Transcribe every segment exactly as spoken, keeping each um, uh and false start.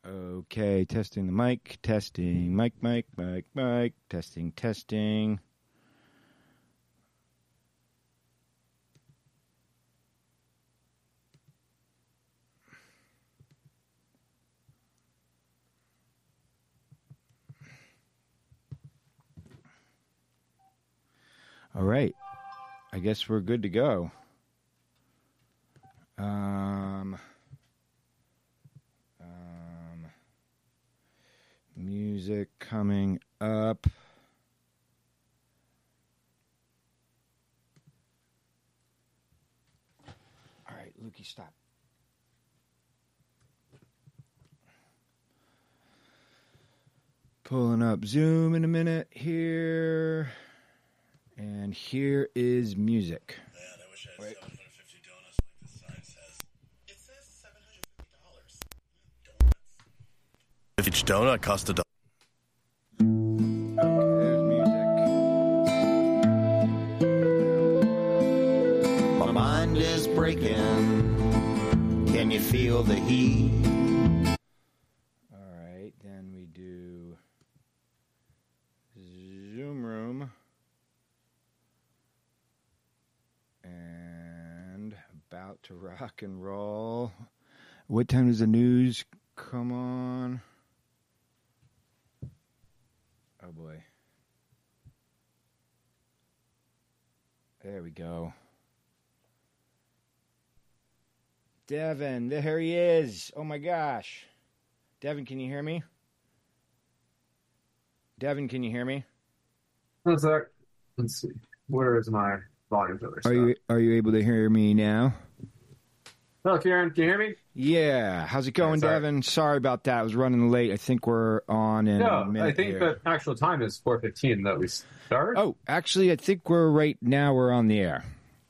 Okay, testing the mic, testing, mic, mic, mic, mic, testing, testing. All right, I guess we're good to go. Um... Music coming up. All right, Lukey, stop. Pulling up Zoom in a minute here. And here is music. Man, I wish I had Wait. seven hundred fifty donuts like the sign says. It says seven hundred fifty dollars. Donuts. Each donut costs a dollar. Is breaking. Can you feel the heat? All right, then we do Zoom room and about to rock and roll. What time does the news come on? Oh boy. There we go. Devin, there he is. Oh, my gosh. Devin, can you hear me? Devin, can you hear me? One sec. Let's see. Where is my volume filter stuff? Are you are you able to hear me now? Hello, Kieran. Can you hear me? Yeah. How's it going, sorry. Devin? Sorry about that. I was running late. I think we're on in No, a minute I think here. the actual time is four fifteen that we start. Oh, actually, I think we're right now we're on the air.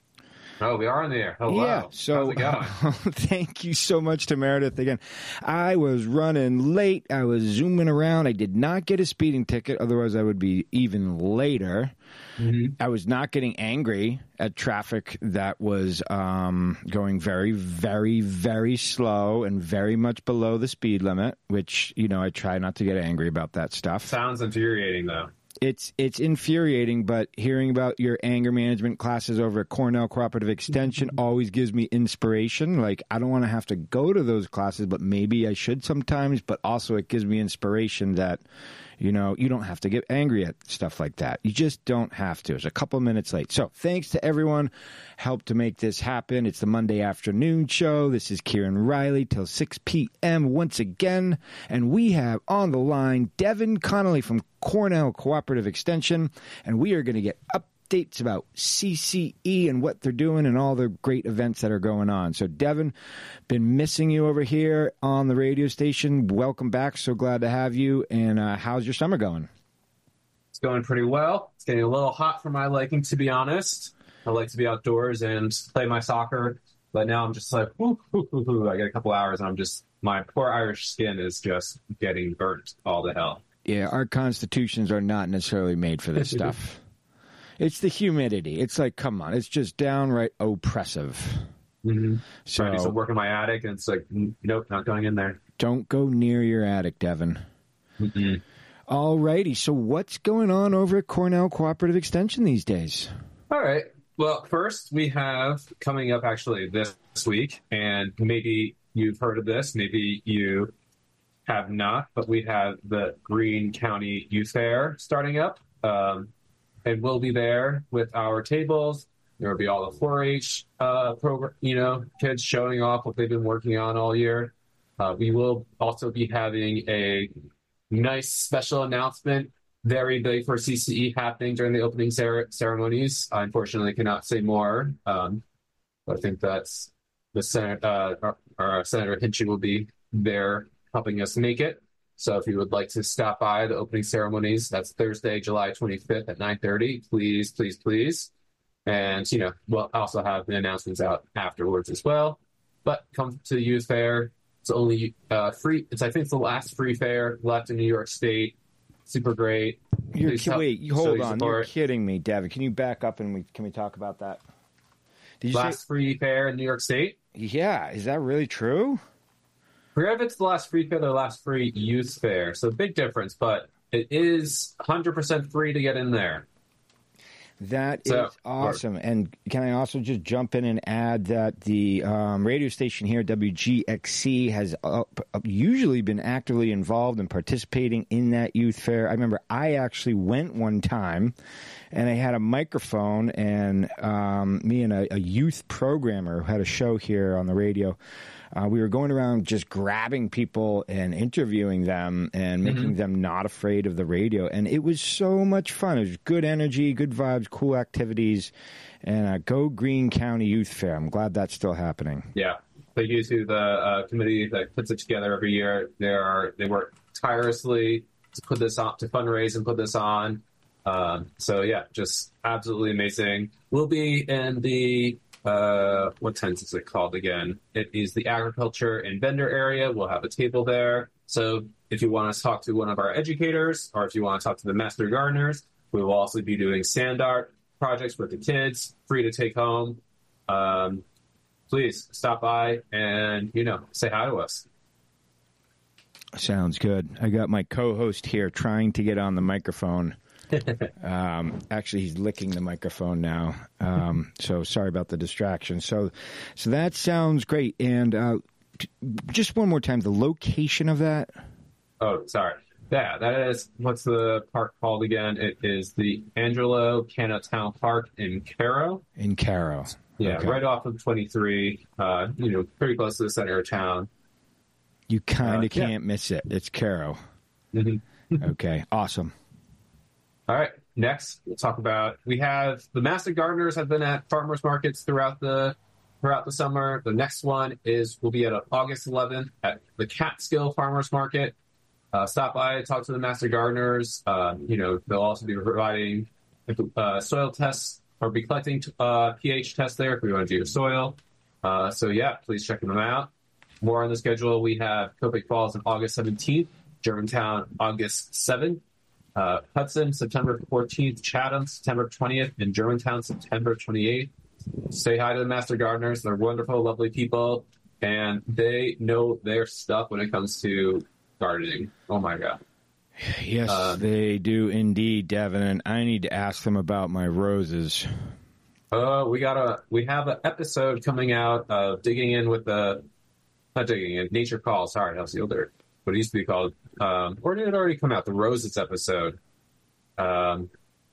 Oh, we are on the air. Oh, Yeah, wow. so How's it going? thank you so much to Meredith again. I was running late. I was zooming around. I did not get a speeding ticket. Otherwise, I would be even later. Mm-hmm. I was not getting angry at traffic that was um, going very, very, very slow and very much below the speed limit, which, you know, I try not to get angry about that stuff. Sounds infuriating, though. It's it's infuriating, but hearing about your anger management classes over at Cornell Cooperative Extension always gives me inspiration. Like, I don't want to have to go to those classes, but maybe I should sometimes. But also it gives me inspiration that, you know, you don't have to get angry at stuff like that. You just don't have to. It's a couple minutes late. So thanks to everyone helped to make this happen. It's the Monday afternoon show. This is Kieran Riley till six p.m. once again. And we have on the line Devin Connolly from Cornell Cooperative Extension, and we are going to get updates about C C E and what they're doing and all the great events that are going on. So, Devin, been missing you over here on the radio station. Welcome back. So glad to have you. And uh, how's your summer going? It's going pretty well. It's getting a little hot for my liking, to be honest. I like to be outdoors and play my soccer, but now I'm just like, whoo, whoo, whoo, whoo. I get a couple hours, and I'm just, my poor Irish skin is just getting burnt all the hell. Yeah, our constitutions are not necessarily made for this stuff. It's the humidity. It's like, come on, it's just downright oppressive. Mm-hmm. So I do some work in my attic, and it's like, nope, not going in there. Don't go near your attic, Devin. Mm-hmm. All righty. So what's going on over at Cornell Cooperative Extension these days? All right. Well, first we have coming up actually this week, and maybe you've heard of this, maybe you have not, but we have the Greene County Youth Fair starting up, um, and we'll be there with our tables. There will be all the four H uh, program, you know, kids showing off what they've been working on all year. Uh, we will also be having a nice special announcement, very big for C C E, happening during the opening cer- ceremonies. I unfortunately cannot say more, um, but I think that's the Senate, uh, our, our Senator Hinchy will be there helping us make it. So if you would like to stop by the opening ceremonies, that's Thursday, July twenty-fifth at nine thirty. Please, please, please. And, you know, we'll also have the announcements out afterwards as well. But come to the youth fair. It's only uh, free. It's, I think, it's the last free fair left in New York State. Super great. You're, Please help- wait, you- show hold your on. support. You're kidding me, Devin. Can you back up and we can we talk about that? Did you Last free fair in New York State. say? Yeah, is that really true? forget if it's the last free fair or the last free youth fair. So big difference, but it is one hundred percent free to get in there. That So- is awesome. And can I also just jump in and add that the um, radio station here, W G X C, has uh, usually been actively involved in participating in that youth fair. I remember I actually went one time, and I had a microphone, and um, me and a, a youth programmer who had a show here on the radio, Uh, we were going around just grabbing people and interviewing them and making Mm-hmm. them not afraid of the radio. And it was so much fun. It was good energy, good vibes, cool activities. And uh, go Greene County Youth Fair. I'm glad that's still happening. Yeah. Thank you to the uh, committee that puts it together every year. They are they work tirelessly to put this on, to fundraise and put this on. Um, so yeah, just absolutely amazing. We'll be in the uh, what tent is it called again? It is the agriculture and vendor area. We'll have a table there. So if you want to talk to one of our educators, or if you want to talk to the master gardeners, we will also be doing sand art projects with the kids, free to take home. Um, please stop by and, you know, say hi to us. Sounds good. I got my co-host here trying to get on the microphone. um, actually, he's licking the microphone now. Um, so sorry about the distraction. So, so that sounds great. And uh, t- just one more time, the location of that. Oh, sorry. Yeah, that is, what's the park called again? It is the Angelo Cano Town Park in Caro. In Caro. Yeah, Okay. right off of twenty-three, uh, you know, pretty close to the center of town. You kind of Uh, yeah. can't miss it. It's Caro. Mhm. Okay, awesome. All right, next we'll talk about, we have, the master gardeners have been at farmers markets throughout the throughout the summer. The next one is, will be at August eleventh at the Catskill Farmers Market. Uh, stop by, talk to the master gardeners. Uh, you know, they'll also be providing uh, soil tests, or be collecting uh, pH tests there if we want to do your soil. Uh, so yeah, please check them out. More on the schedule, we have Copic Falls on August seventeenth, Germantown August seventh, uh, Hudson September fourteenth, Chatham September twentieth, and Germantown September twenty-eighth. Say hi to the master gardeners. They're wonderful, lovely people, and they know their stuff when it comes to gardening. Oh my God. Yes, Um, they do indeed, Devin. And I need to ask them about my roses. Uh, we got a, we have an episode coming out of digging in with the, not digging in, Nature Call. Sorry, that was the older, what it used to be called. Um, or did it already come out? The Roses episode. Um,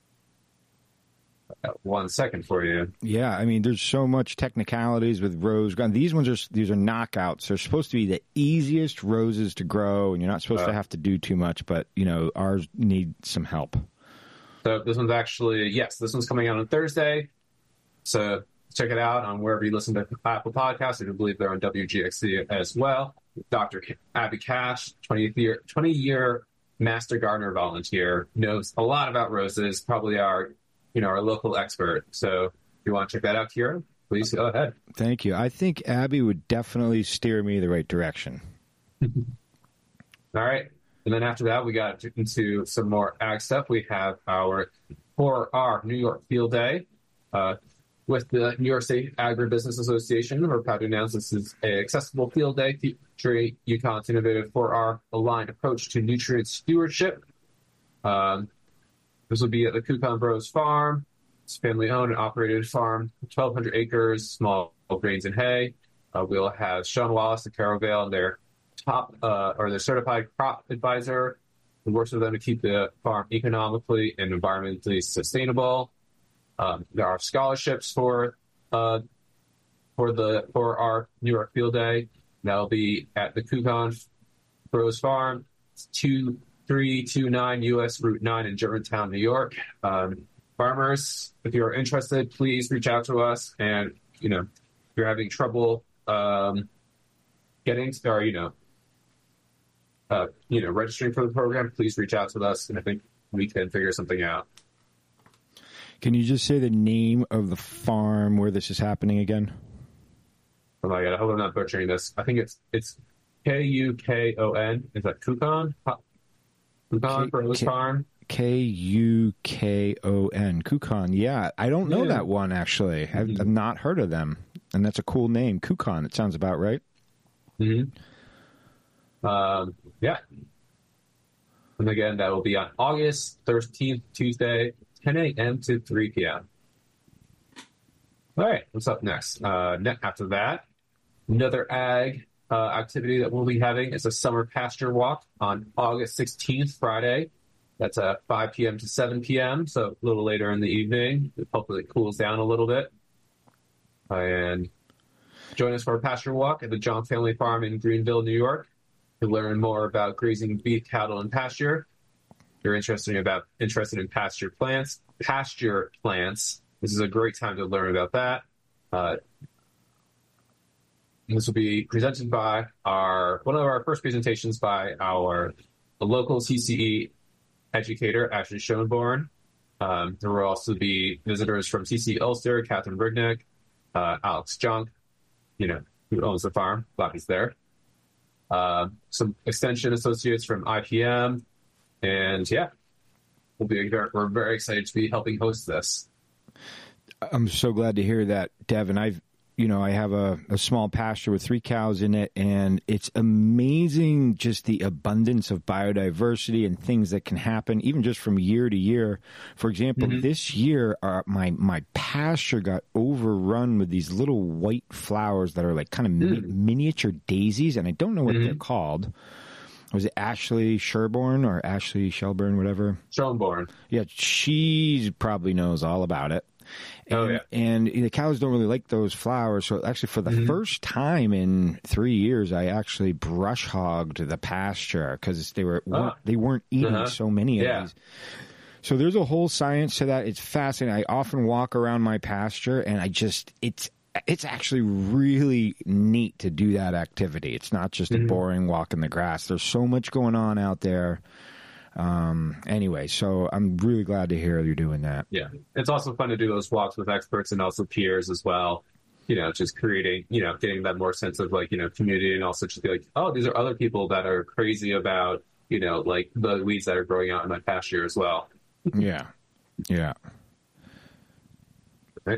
I got one second for you. Yeah, I mean, there's so much technicalities with rose garden. These ones are these are knockouts. They're supposed to be the easiest roses to grow, and you're not supposed Uh. to have to do too much. But you know, ours need some help. So this one's actually, yes, this one's coming out on Thursday. So check it out on wherever you listen to Apple Podcasts. I do believe they're on W G X C as well. Doctor Abby Cash, twentieth year, twenty year master gardener volunteer, knows a lot about roses, probably our, you know, our local expert. So if you want to check that out, Kira, please go ahead. Thank you. I think Abby would definitely steer me the right direction. All right. And then after that, we got into some more ag stuff. We have our, for our New York Field Day, uh, with the New York State Agribusiness Association. We're proud to announce this is an accessible field day featuring UConn's innovative four R aligned approach to nutrient stewardship. Um, this will be at the Kukon Bros Farm. It's a family-owned and operated farm, twelve hundred acres, small grains and hay. Uh, we'll have Sean Wallace, the Carroll Vale, and their top uh, or their certified crop advisor, who works with them to keep the farm economically and environmentally sustainable. Um, there are scholarships for uh, for the for our New York Field Day. That'll be at the Kukon Bros Farm, it's two three two nine U S Route nine in Germantown, New York. Um, farmers, if you're interested, please reach out to us. And you know, if you're having trouble um, getting or you know, uh, you know, registering for the program, please reach out to us, and I think we can figure something out. Can you just say the name of the farm where this is happening again? Oh my God, I hope I'm not butchering this. I think it's it's K U K O N. Is that Kukon? Kukon K- Bros K- Farm? K U K O N. Kukon. Yeah, I don't know Yeah. that one, actually. I've, Mhm. I've not heard of them. And that's a cool name. Kukon. It sounds about right. Mm-hmm. Um, yeah. And again, that will be on August thirteenth, Tuesday, ten a.m. to three p.m. All right, what's up next? Uh, ne- after that, another ag uh, activity that we'll be having is a summer pasture walk on August sixteenth, Friday. That's at five p.m. to seven p.m., so a little later in the evening. Hopefully it cools down a little bit. And join us for a pasture walk at the John Family Farm in Greenville, New York, to learn more about grazing beef, cattle, and pasture. If you're interested about interested in pasture plants, pasture plants. This is a great time to learn about that. Uh, this will be presented by our one of our first presentations by our local C C E educator, Ashley Schoenborn. Um, there will also be visitors from C C Ulster, Catherine Brignac, uh, Alex Junk, you know, who owns the farm. Glad he's there. Uh, some extension associates from I P M, and yeah, we'll be very, we're very excited to be helping host this. I'm so glad to hear that, Devin. I've, you know, I have a, a small pasture with three cows in it, and it's amazing just the abundance of biodiversity and things that can happen, even just from year to year. For example, mm-hmm. this year, uh, my my pasture got overrun with these little white flowers that are like kind of mm. mi- miniature daisies, and I don't know what mm-hmm. they're called. Was it Ashley Sherborne or Ashley Shelburne, whatever? Schoenborn. Yeah, she probably knows all about it. And, oh, yeah. And the cows don't really like those flowers. So actually for the mm-hmm. first time in three years, I actually brush hogged the pasture because they, were, oh. they weren't eating uh-huh. so many of yeah. these. So there's a whole science to that. It's fascinating. I often walk around my pasture and I just, it's, it's actually really neat to do that activity. It's not just mm-hmm. a boring walk in the grass. There's so much going on out there. Um, anyway, so I'm really glad to hear you're doing that. Yeah. It's also fun to do those walks with experts and also peers as well. You know, just creating, you know, getting that more sense of like, you know, community, and also just be like, oh, these are other people that are crazy about, you know, like the weeds that are growing out in my pasture as well. Yeah. Yeah. Okay.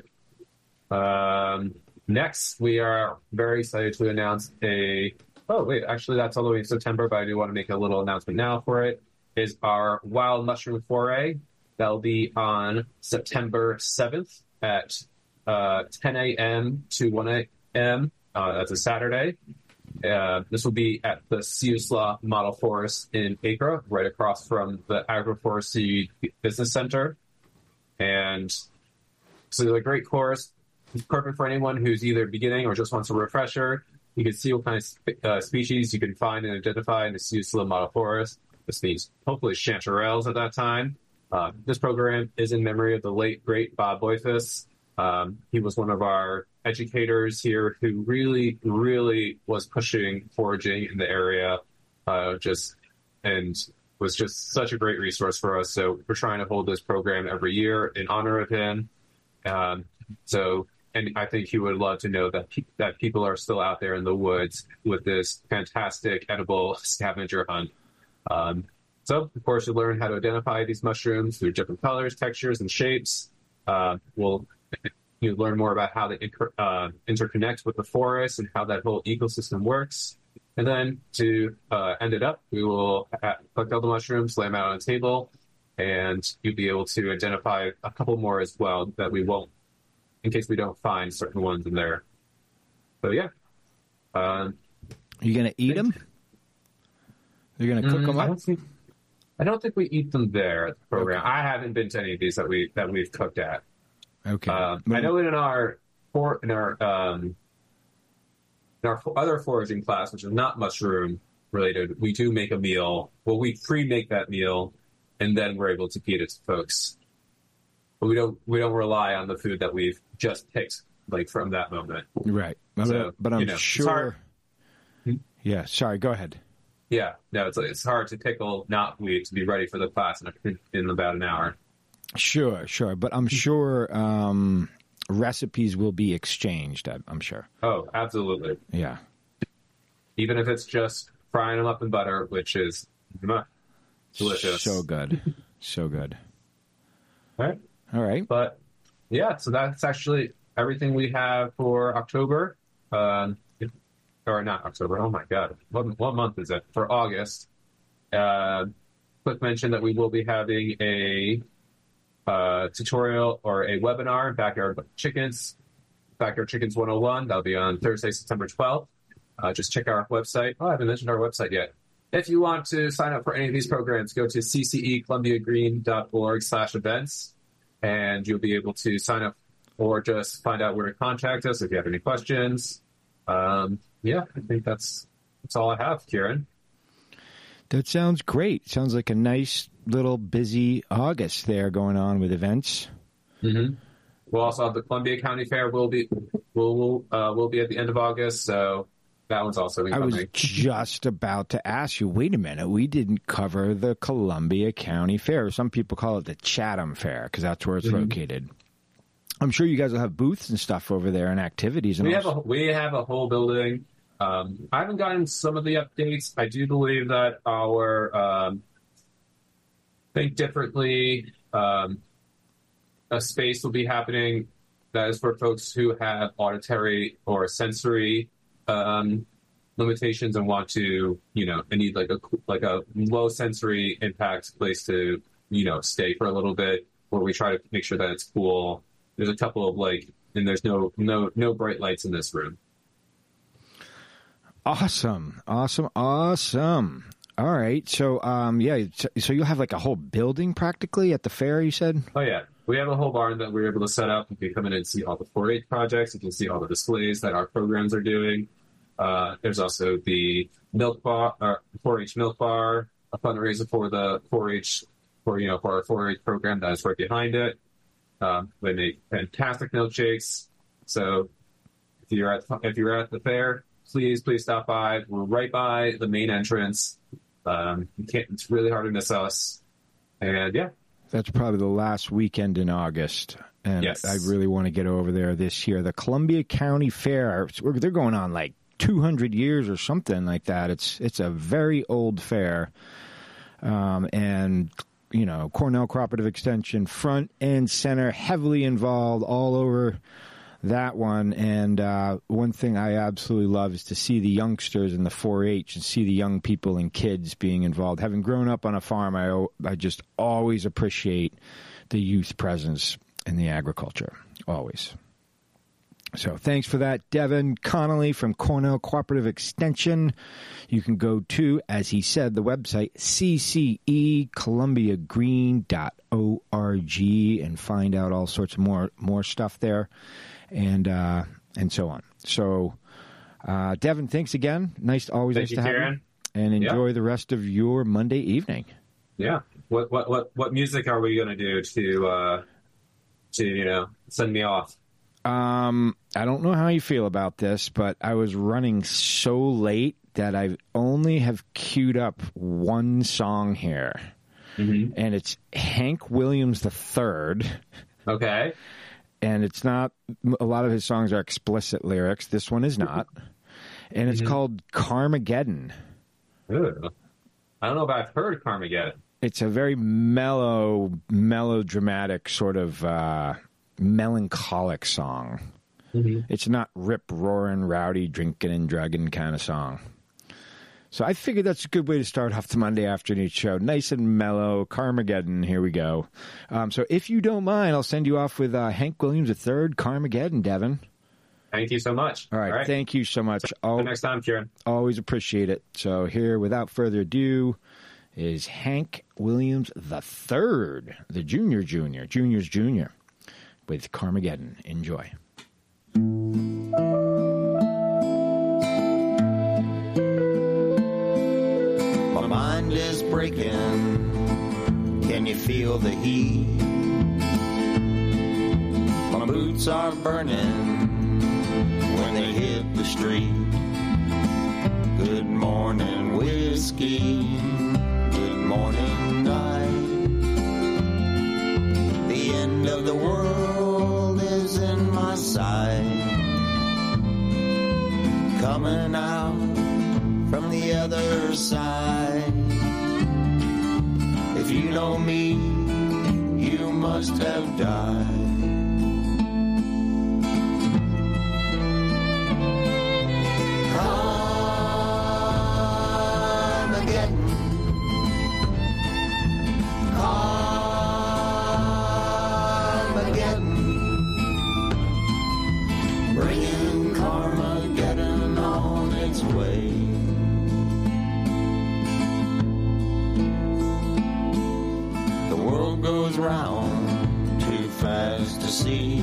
Um, next, we are very excited to announce a, oh, wait, actually, that's all the way in September, but I do want to make a little announcement now for it. Is our Wild Mushroom Foray. That'll be on September seventh at uh, ten a.m. to one a.m. Uh, that's a Saturday. Uh, this will be at the Siuslaw Model Forest in Acre, right across from the Agroforestry Business Center. And so it's a great course. It's perfect for anyone who's either beginning or just wants a refresher. You can see what kind of spe- uh, species you can find and identify in the Siuslaw Model Forest. This means hopefully chanterelles at that time. Uh, this program is in memory of the late, great Bob Boyfus. Um, he was one of our educators here who really, really was pushing foraging in the area, uh, just and was just such a great resource for us. So we're trying to hold this program every year in honor of him. Um, so, and I think he would love to know that pe- that people are still out there in the woods with this fantastic edible scavenger hunt. Um, so, of course, you'll learn how to identify these mushrooms through different colors, textures, and shapes. Uh, we'll you learn more about how they inter- uh, interconnect with the forest and how that whole ecosystem works. And then to uh, end it up, we will ha- collect all the mushrooms, lay them out on a table, and you'll be able to identify a couple more as well that we won't, in case we don't find certain ones in there. So, yeah. Um, you going to eat them? You're going to cook mm, them up? I don't think, I don't think we eat them there at the program. Okay. I haven't been to any of these that we that we've cooked at. Okay. Um, I know in our for in our um, in our other foraging class, which is not mushroom related, we do make a meal. Well, we pre-make that meal, and then we're able to feed it to folks. But we don't we don't rely on the food that we've just picked like from that moment. Right. So, but I'm you know, sure. Yeah. Sorry. Go ahead. Yeah, no, it's it's hard to pickle knotweed to be ready for the class in, in about an hour. Sure, sure, but I'm sure um, recipes will be exchanged. I'm sure. Oh, absolutely. Yeah. Even if it's just frying them up in butter, which is mwah, delicious. So good, so good. All right, all right. But yeah, so that's actually everything we have for October. Um, or not October. Oh my God, what, what month is it? For August. Uh, quick mention that we will be having a uh, tutorial or a webinar, Backyard Chickens, Backyard Chickens one oh one. That'll be on Thursday, September twelfth. Uh, just check our website. Oh, I haven't mentioned our website yet. If you want to sign up for any of these programs, go to c c e columbia green dot org slash events, and you'll be able to sign up or just find out where to contact us if you have any questions. Um, yeah, I think that's that's all I have, Kieran. That sounds great. Sounds like a nice little busy August there going on with events. Mm-hmm. We'll also have the Columbia County Fair. Will be will will uh, will be at the end of August, so that one's also I coming. was just about to ask you, wait a minute, we didn't cover the Columbia County Fair. Some people call it the Chatham Fair because that's where it's Mm-hmm. located. I'm sure you guys will have booths and stuff over there and activities. And We all. have a we have a whole building. Um, I haven't gotten some of the updates. I do believe that our um, Think Differently um, a space will be happening that is for folks who have auditory or sensory um, limitations and want to, you know, and need like a like a low sensory impact place to, you know, stay for a little bit, where we try to make sure that it's cool. There's a couple of like, and there's no no no bright lights in this room. Awesome, awesome, awesome. All right, so um, yeah, so, so you'll have like a whole building practically at the fair. You said. Oh yeah, we have a whole barn that we're able to set up. You can come in and see all the four H projects. You can see all the displays that our programs are doing. Uh, there's also the milk bar, uh, four H milk bar, a fundraiser for the four H, for you know, for our four H program that is right behind it. Um, they make fantastic milkshakes. So if you're at if you're at the fair, please please stop by. We're right by the main entrance. Um, you can't. It's really hard to miss us. And yeah. That's probably the last weekend in August, and Yes. I really want to get over there this year. The Columbia County Fair, they're going on like two hundred years or something like that. It's it's a very old fair, um, and you know, Cornell Cooperative Extension, front and center, heavily involved all over that one. And uh, one thing I absolutely love is to see the youngsters in the four H and see the young people and kids being involved. Having grown up on a farm, I, I just always appreciate the youth presence in the agriculture, always. So thanks for that, Devin Connolly from Cornell Cooperative Extension. You can go to, as he said, the website c c e columbia green dot org and find out all sorts of more more stuff there, and uh, and so on. So, uh, Devin, thanks again. Nice, always Thank nice you, to have Karen. you, and enjoy Yeah. the rest of your Monday evening. Yeah. What what what what music are we gonna do to uh, to you know send me off? Um, I don't know how you feel about this, but I was running so late that I only have queued up one song here, Mm-hmm. and it's Hank Williams the Third, Okay. and it's not. A lot of his songs are explicit lyrics. This one is not, and it's Mhm. called Carmageddon. Ooh. I don't know if I've heard Carmageddon. It's a very mellow, melodramatic sort of uh, melancholic song. Mm-hmm. It's not rip roaring, rowdy, drinking and drugging kind of song. So I figured that's a good way to start off the Monday afternoon show. Nice and mellow. Carmageddon, here we go. Um, so if you don't mind, I'll send you off with uh, Hank Williams the Third, Carmageddon, Devin. Thank you so much. All right, thank you so much. Until Al- next time, Kieran. always appreciate it. So here, without further ado, is Hank Williams the Third, the Junior Junior, Junior's Junior, with Carmageddon. Enjoy. My mind is breaking. Can you feel the heat? My boots are burning when they hit the street. Good morning, whiskey. Good morning, night. The end of the world is in my sight. Coming out from the other side. If you know me, you must have died. Come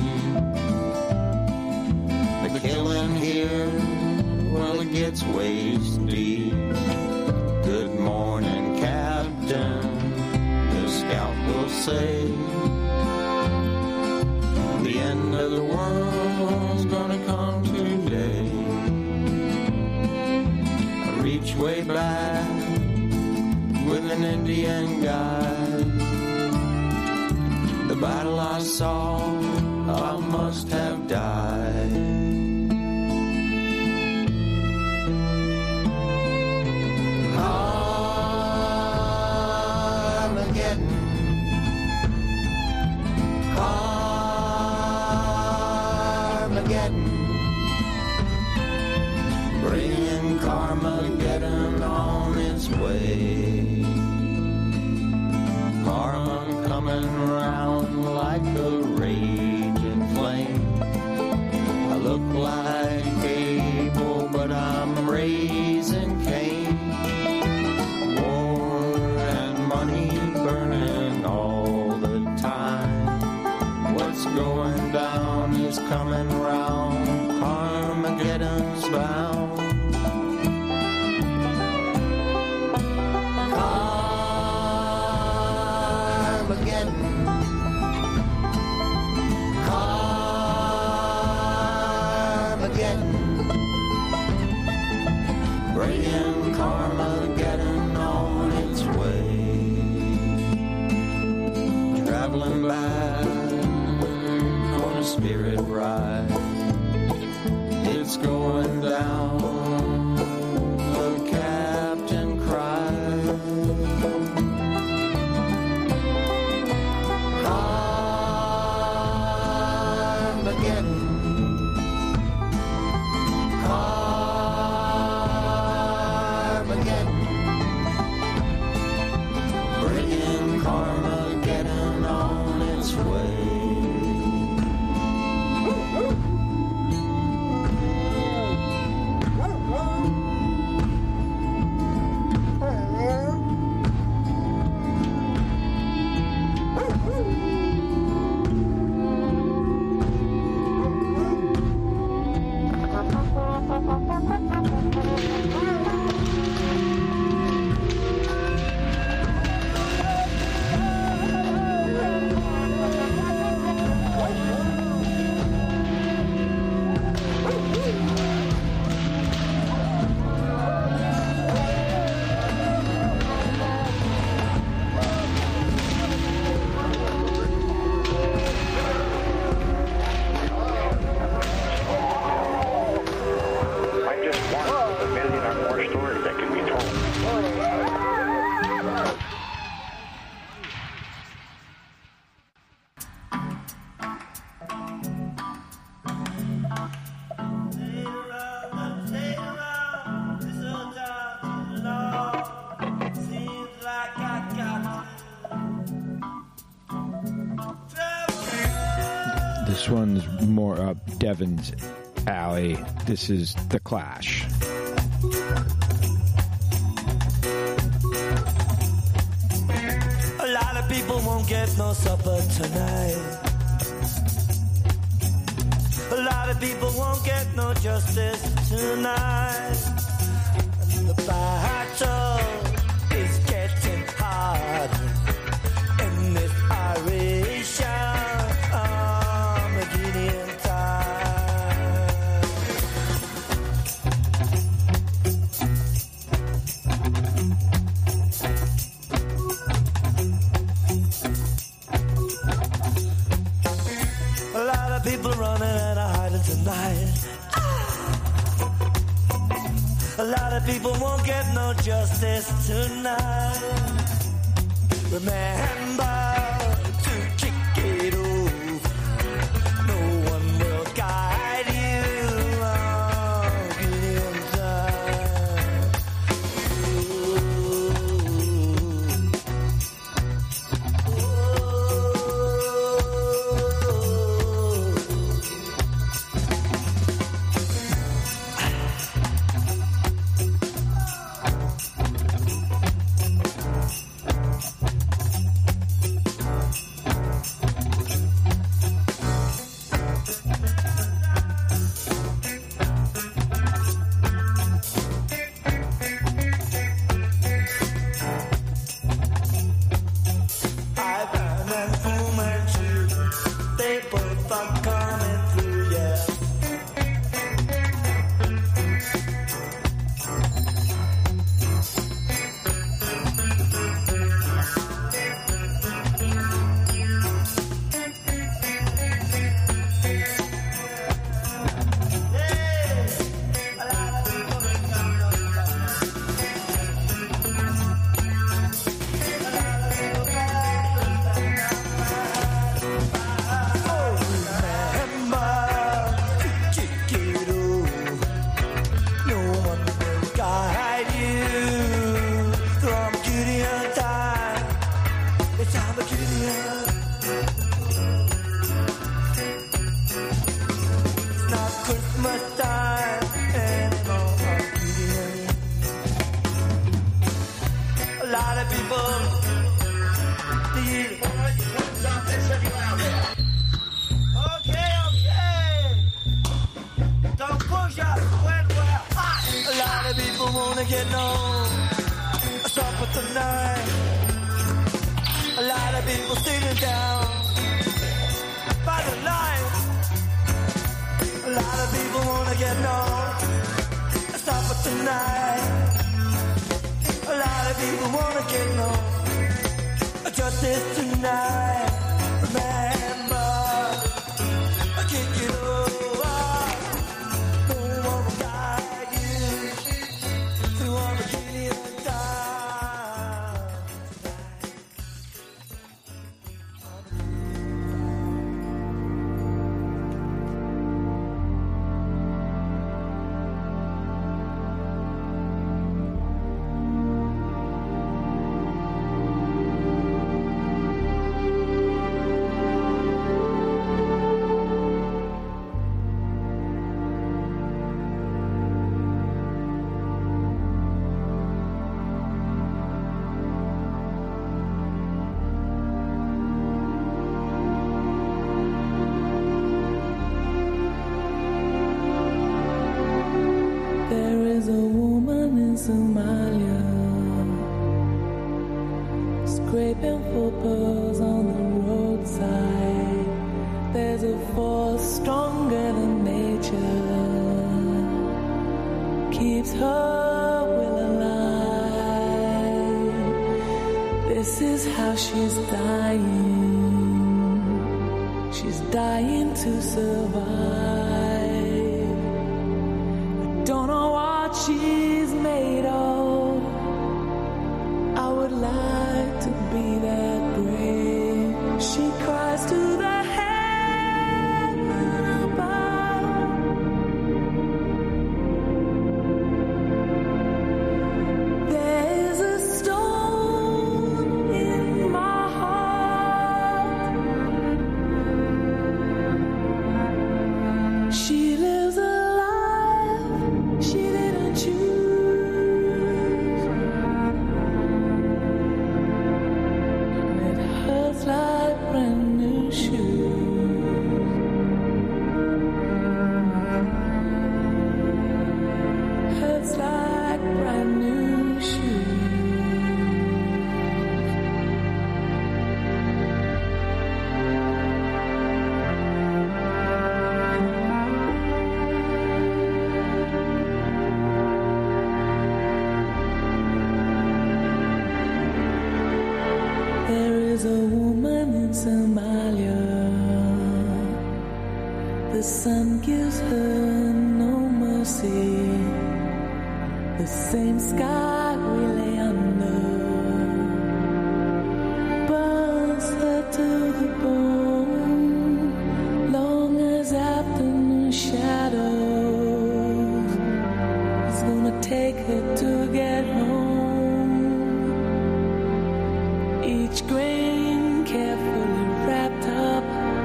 The killing here, well, it gets waist deep. Good morning, Captain, the scout will say. The end of the world's gonna come today. I reach way back with an Indian guide. The battle I saw, I must have died. Armageddon, Armageddon, bringing Carmageddon on its way. Karma coming round like a raging flame. I look like Abel, but I'm raising Cain. War and money burning all the time. What's going down is coming round. Armageddon's bound. Bringing Carmageddon on its way. Traveling back on a spirit ride. It's going down, the captain cried. Carmageddon, Carmageddon on its way. This one's more up Devin's alley. This is The Clash. A lot of people won't get no supper tonight. A lot of people won't get no justice tonight. And the battle is getting harder in this Irish Armageddon time. A lot of people running and hiding tonight. A lot of people won't get no justice tonight. Remember to kick it off. No one will guide you on getting time. get no supper tonight. A lot of people sitting down by the line. A lot of people wanna get no supper tonight. A lot of people wanna get no justice tonight. Remember, I kick it over. No one will guide you through all the billion times. There is a woman in Somalia scraping for pearls on the roadside. There's a force stronger than nature, keeps her will alive. This is how she's dying. She's dying to survive. Don't know what she's made of. I would like to be that brave. She cries to the heaven above. There's a stone in my heart. She lives a life she didn't choose. It hurts like brand new shoes. Hurts like brand new shoes. There is a woman in Somalia. The sun gives her no mercy. The same sky we lay under burns her to the bone. Long as afternoon shadows is gonna take her to get home. Each grain carefully wrapped up,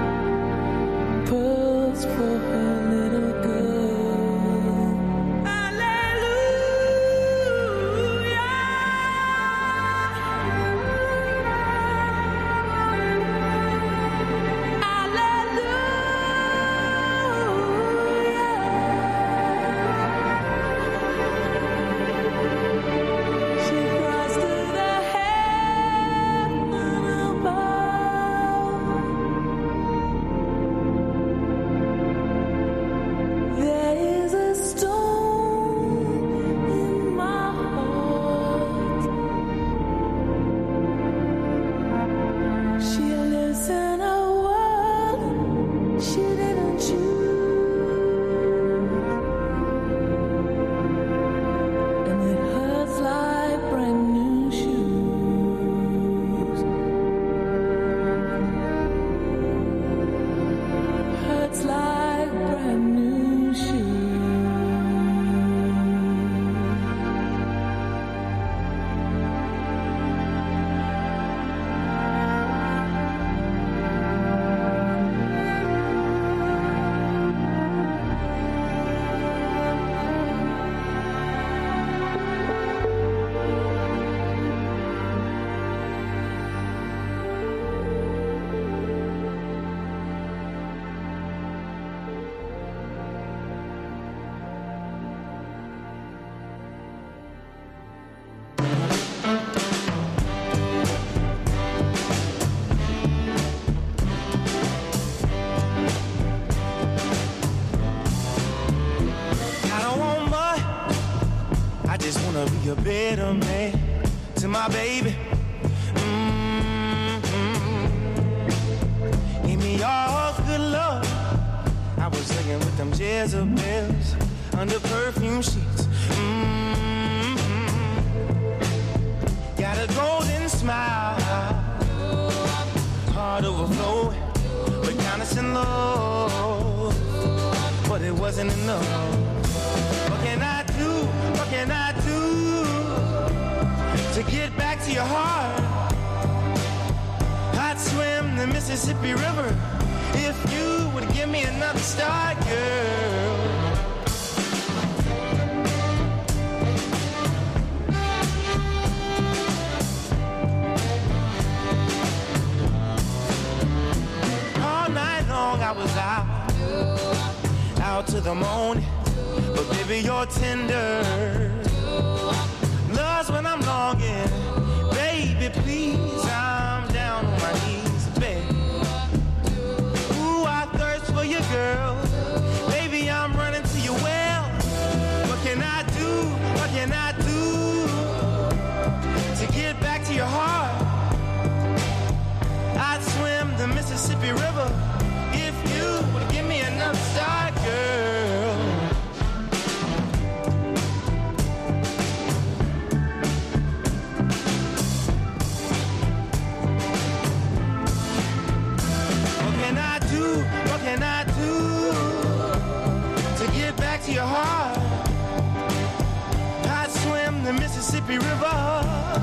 pearls for her little girl. Hallelujah. Hallelujah. She cries to the heaven above. wanna be a better man to my baby. Mm-hmm. Give me all good love. I was singing with them Jezebels under perfume sheets. Mm-hmm. Got a golden smile, heart overflowing with kindness and love, but it wasn't enough. What can I do? What can I do to get back to your heart? I'd swim the Mississippi River if you would give me another start, girl. All night long I was out, out to the morning, but baby you're tender. Love's when I'm longing, baby please, I'm down on my knees, baby. Ooh, I thirst for you, girl. Baby, I'm running to your well. What can I do? What can I do to get back to your heart? I'd swim the Mississippi River if you would give me another start, girl. What can I do to get back to your heart? I'd swim the Mississippi River.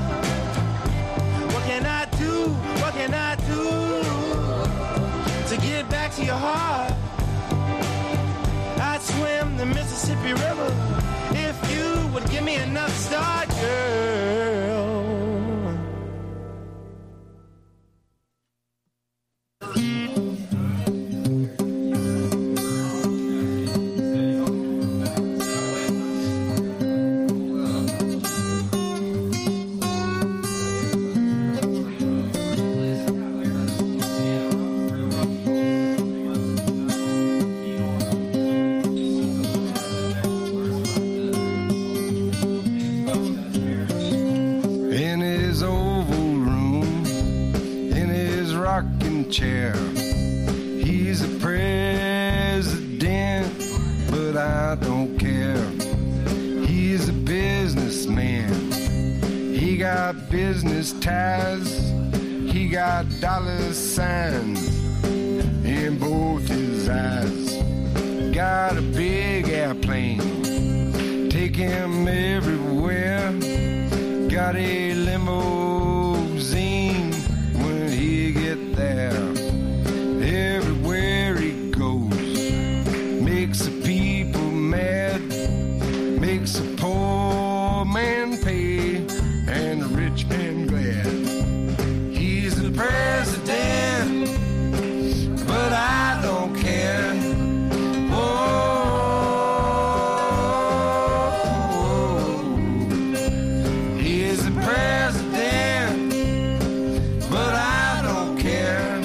What can I do? What can I do to get back to your heart? I'd swim the Mississippi River if you would give me another start, girl. Chair. He's a president, but I don't care. He's a businessman. He got business ties. He got dollar signs in both his eyes. Got a big airplane, take him everywhere. Got a limousine when he get there. Everywhere he goes, makes the people mad, makes a poor man pay and a rich man glad. He's the president, but I don't care. Whoa, he's the president, but I don't care.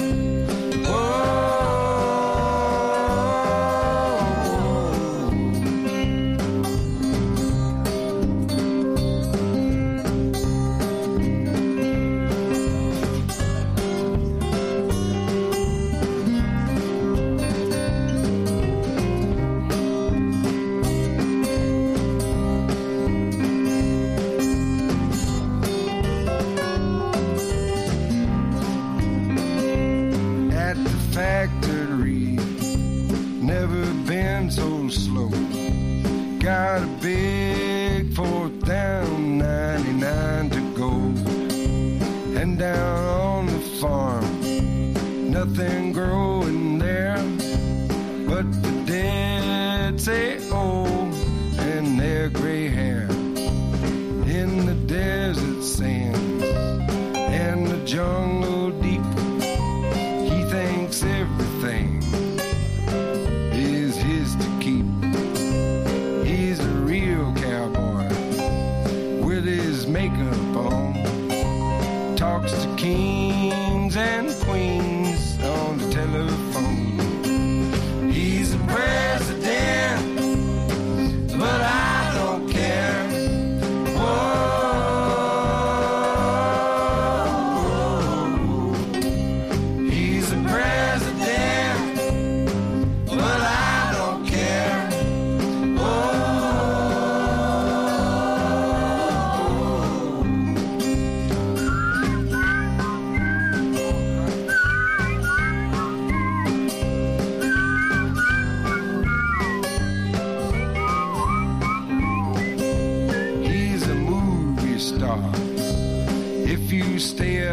Got a big fourth down, ninety-nine to go. And down on the farm, nothing growing there, but the dead say oh, and their gray hair. In the desert sands and the jungle deep, he thinks everything is his to keep. He's a real cowboy with his makeup on, talks to kings and queens on the telephone. He's the president, but I don't care.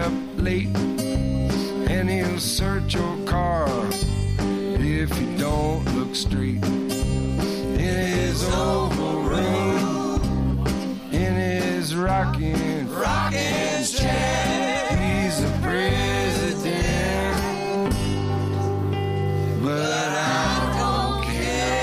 up late and he'll search your car if you don't look straight. In his Oval Room, in his rocking, rocking chair, he's the president, but I don't care.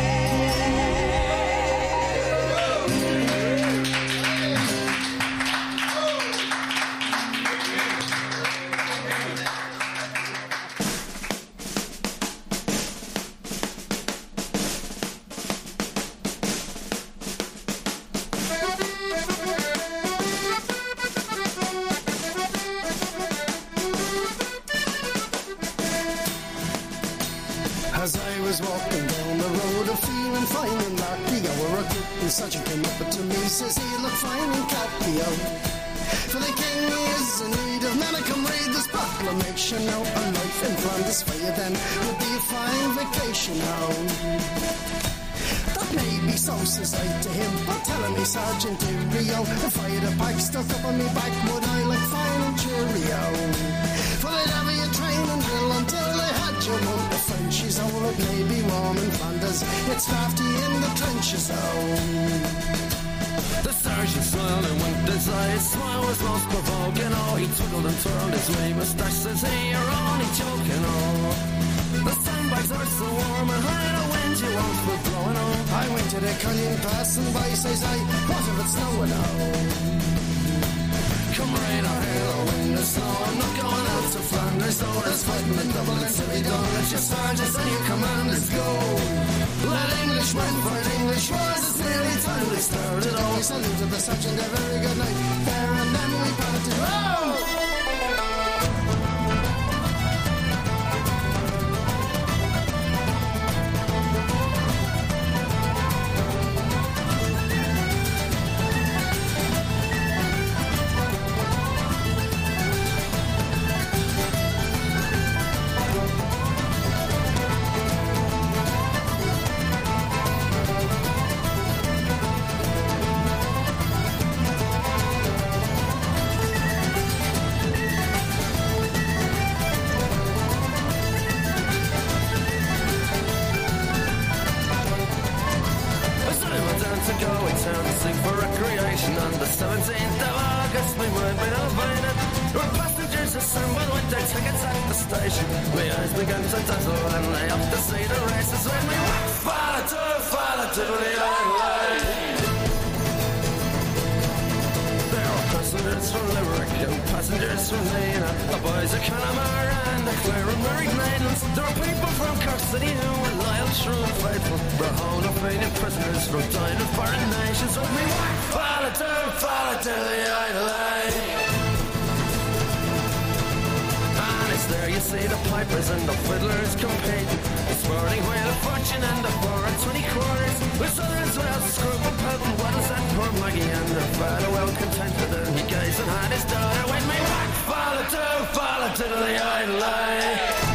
As I was walking down the road, a feeling fine and lucky, our a good sergeant came up to me, says he look fine in khaki out. For the king is in need of men, I come read this proclamation now. A life in Flanders for you then would be a fine vacation now. That may be so, says I to him, but telling me Sergeant Rio, if I had a pack stuck up on me back, would I look fine and cheerio? For they'd have you train and drill until they had you on the Frenchies. Oh, it may be warm in Flanders, it's drafty in the trenches, oh. The sergeant smiled and winked his eyes. His smile was most provoking. Oh, he twirled and twirled his wee moustache. Says, hey, you're only joking, oh. The sandbags are so warm and high, the wind you won't be blowing, oh. I went to the Cunning passing by, says I, what if it's snowing, oh. Come rain or hail or wind or snow, I'm not going out to Flanders. Oh, there's fighting in Dublin till we don't let your sergeants and your commanders go. Let Englishmen fight English wars, it's nearly time they started. Oh, I saluted the sergeant a very good night, there and then we parted. Oh! seventeenth of August, we would be divided. Our passengers assembled with their tickets at the station. My eyes began to dazzle and I up to see the races when we went follow to follow to the island. There were passengers from Limerick and passengers from Lena, the boys of Connemara and the Clare-Murray Islands. There were people from Cork City who were loyal, true and faithful. Brought home the fainted prisoners from dying of foreign nations. When we went follow to follow to the island. There you see the pipers and the fiddlers competing. The sporting wheel of fortune and the four and twenty quarters. With others well screwed and pelting. What is that poor Maggie and her father well contented? And he gazed and had his daughter with me. Rock, follow to, follow to the island.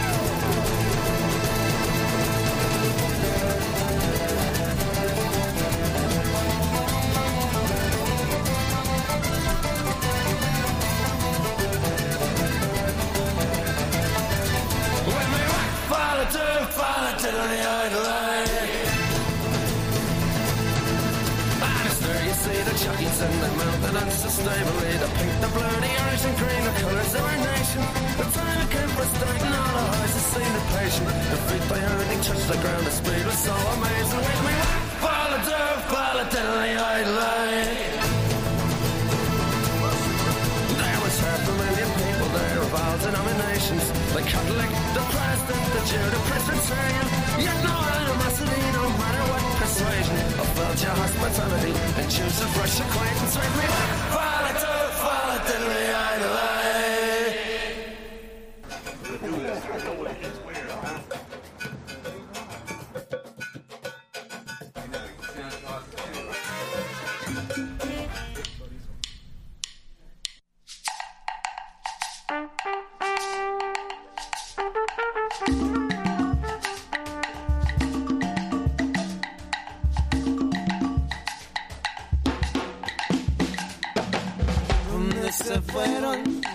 Follow to, follow to the island. And it's there you see the jockeys and the mountain unsustainably. The pink, the blue, the orange and green, the colours of our nation. The time it came for starting, all the horses seemed impatient. The feet by herding touched the ground, the speed was so amazing. With me, follow to, follow to the island. There was half a million people there of all denominations. The Catholic, the Protestant, the Jew, the Presbyterian. Yet no animosity, no matter what persuasion. I felt your hospitality and choose a fresh acquaintance with me. Follow to, follow to the island. Se fueron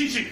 Chichi.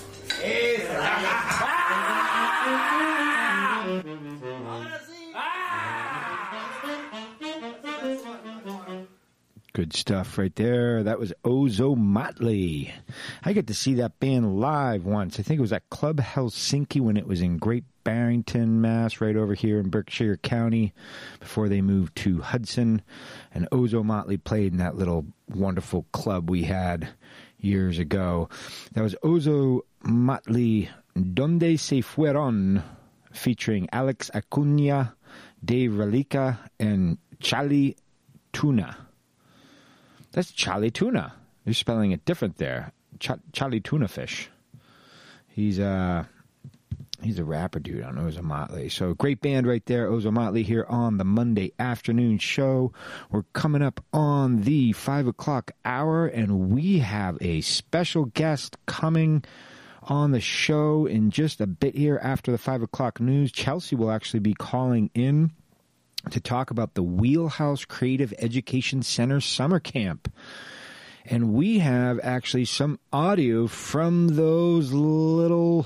Good stuff right there. That was Ozo Motley. I got to see that band live once. I think it was at Club Helsinki when it was in Great Barrington, Mass, right over here in Berkshire County before they moved to Hudson. And Ozo Motley played in that little wonderful club we had years ago. That was Ozo Motley, Donde Se Fueron, featuring Alex Acuna, Dave Relica, and Charlie Tuna. That's Charlie Tuna. You're spelling it different there. Ch- Charlie Tuna Fish. He's uh he's a rapper dude on Ozo Motley. So great band right there, Ozo Motley here on the Monday afternoon show. We're coming up on the five o'clock hour, and we have a special guest coming on the show in just a bit here after the five o'clock news. Chelsea will actually be calling in to talk about the Wheelhouse Creative Education Center Summer Camp. And we have actually some audio from those little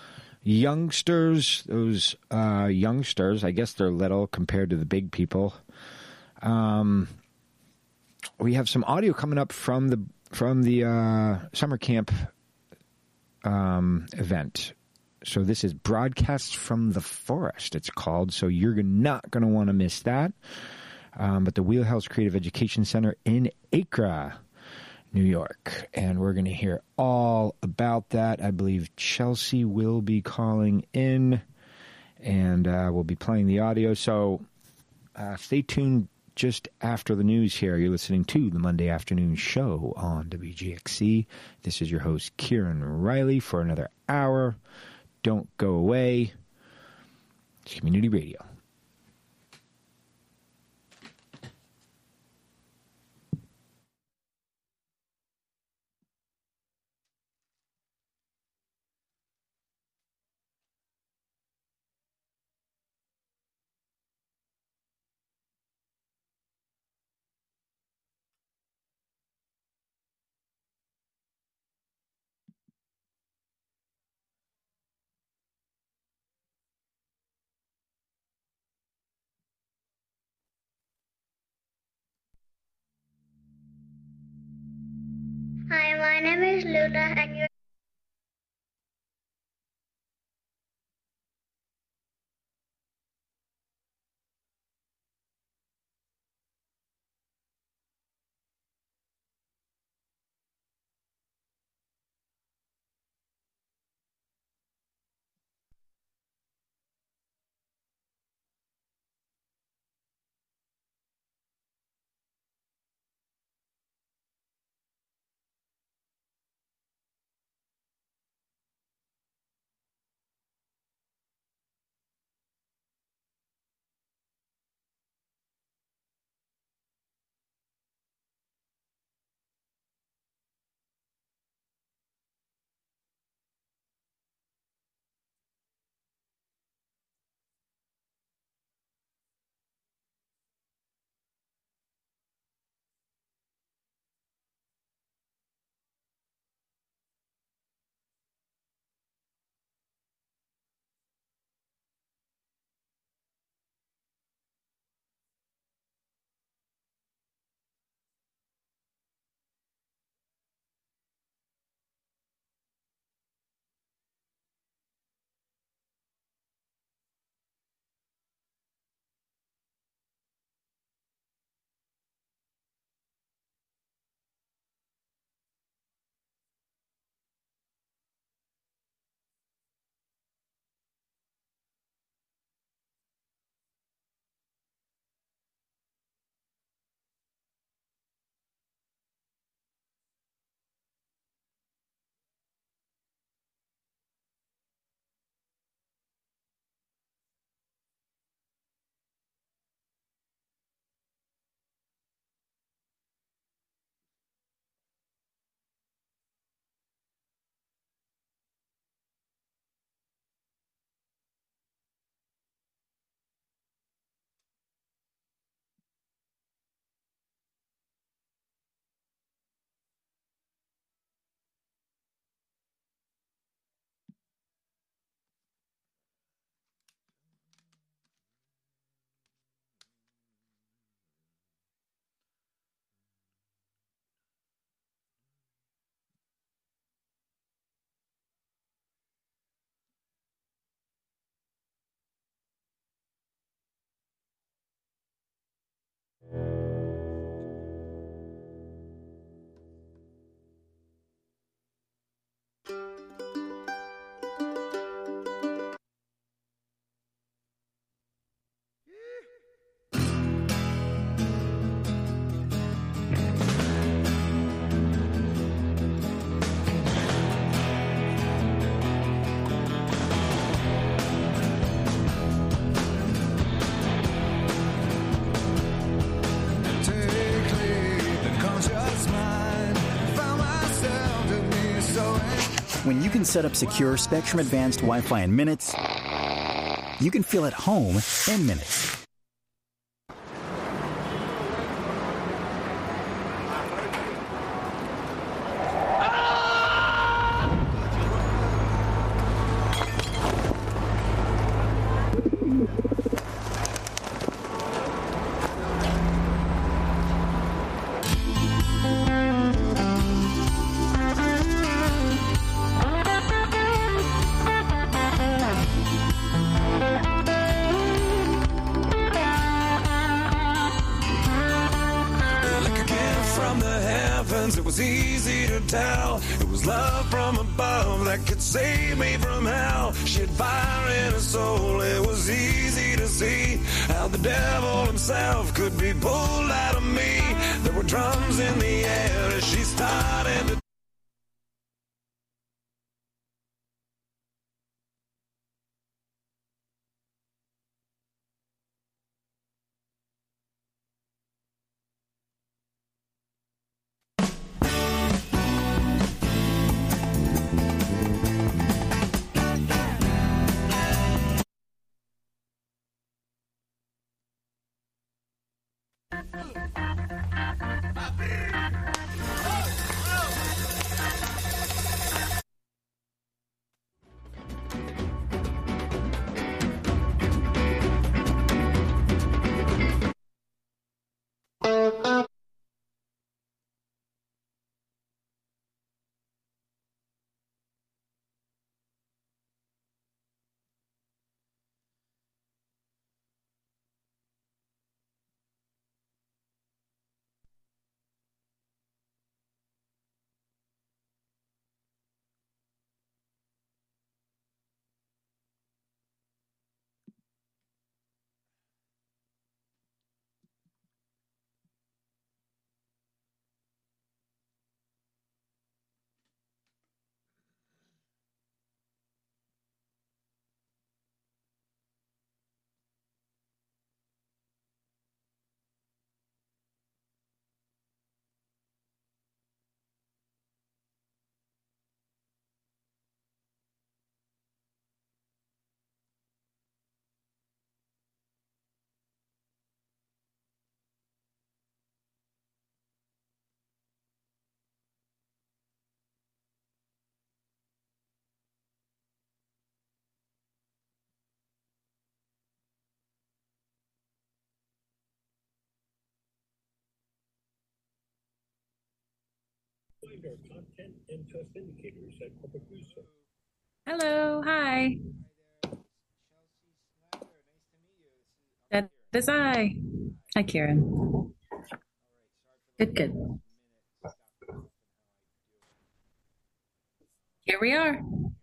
youngsters, those uh, youngsters, I guess they're little compared to the big people. Um, we have some audio coming up from the from the uh, summer camp um, event. So this is Broadcasts from the Forest, it's called. So you're not going to want to miss that. Um, but the Wheelhouse Creative Education Center in Acre, New York. And we're going to hear all about that. I believe Chelsea will be calling in, and uh, we'll be playing the audio. So uh, stay tuned just after the news here. You're listening to the Monday Afternoon Show on W G X C. This is your host, Kieran Riley, for another hour. Don't go away. It's Community Radio. Hi, my name is Luna, and you're When you can set up secure Spectrum Advanced Wi-Fi in minutes, you can feel at home in minutes. It was easy to tell. It was love from above that could save me from hell. She had fire in her soul. It was easy to see how the devil himself could be pulled out of me. There were drums in the air as she started to Find our content and test indicators at Corporate News Center. Hello, hi. That is I. Hi, Karen. Good, good. Here we are.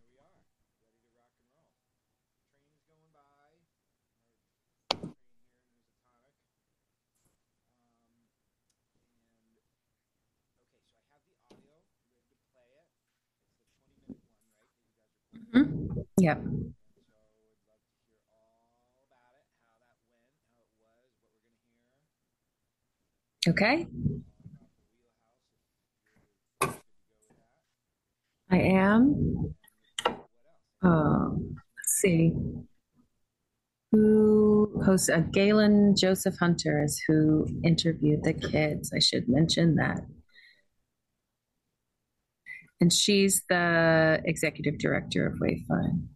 Mm-hmm. Yep. Okay. I am. Oh, let's see. Who hosts uh, Galen Joseph Hunter is who interviewed the kids. I should mention that. And she's the executive director of Wayfind.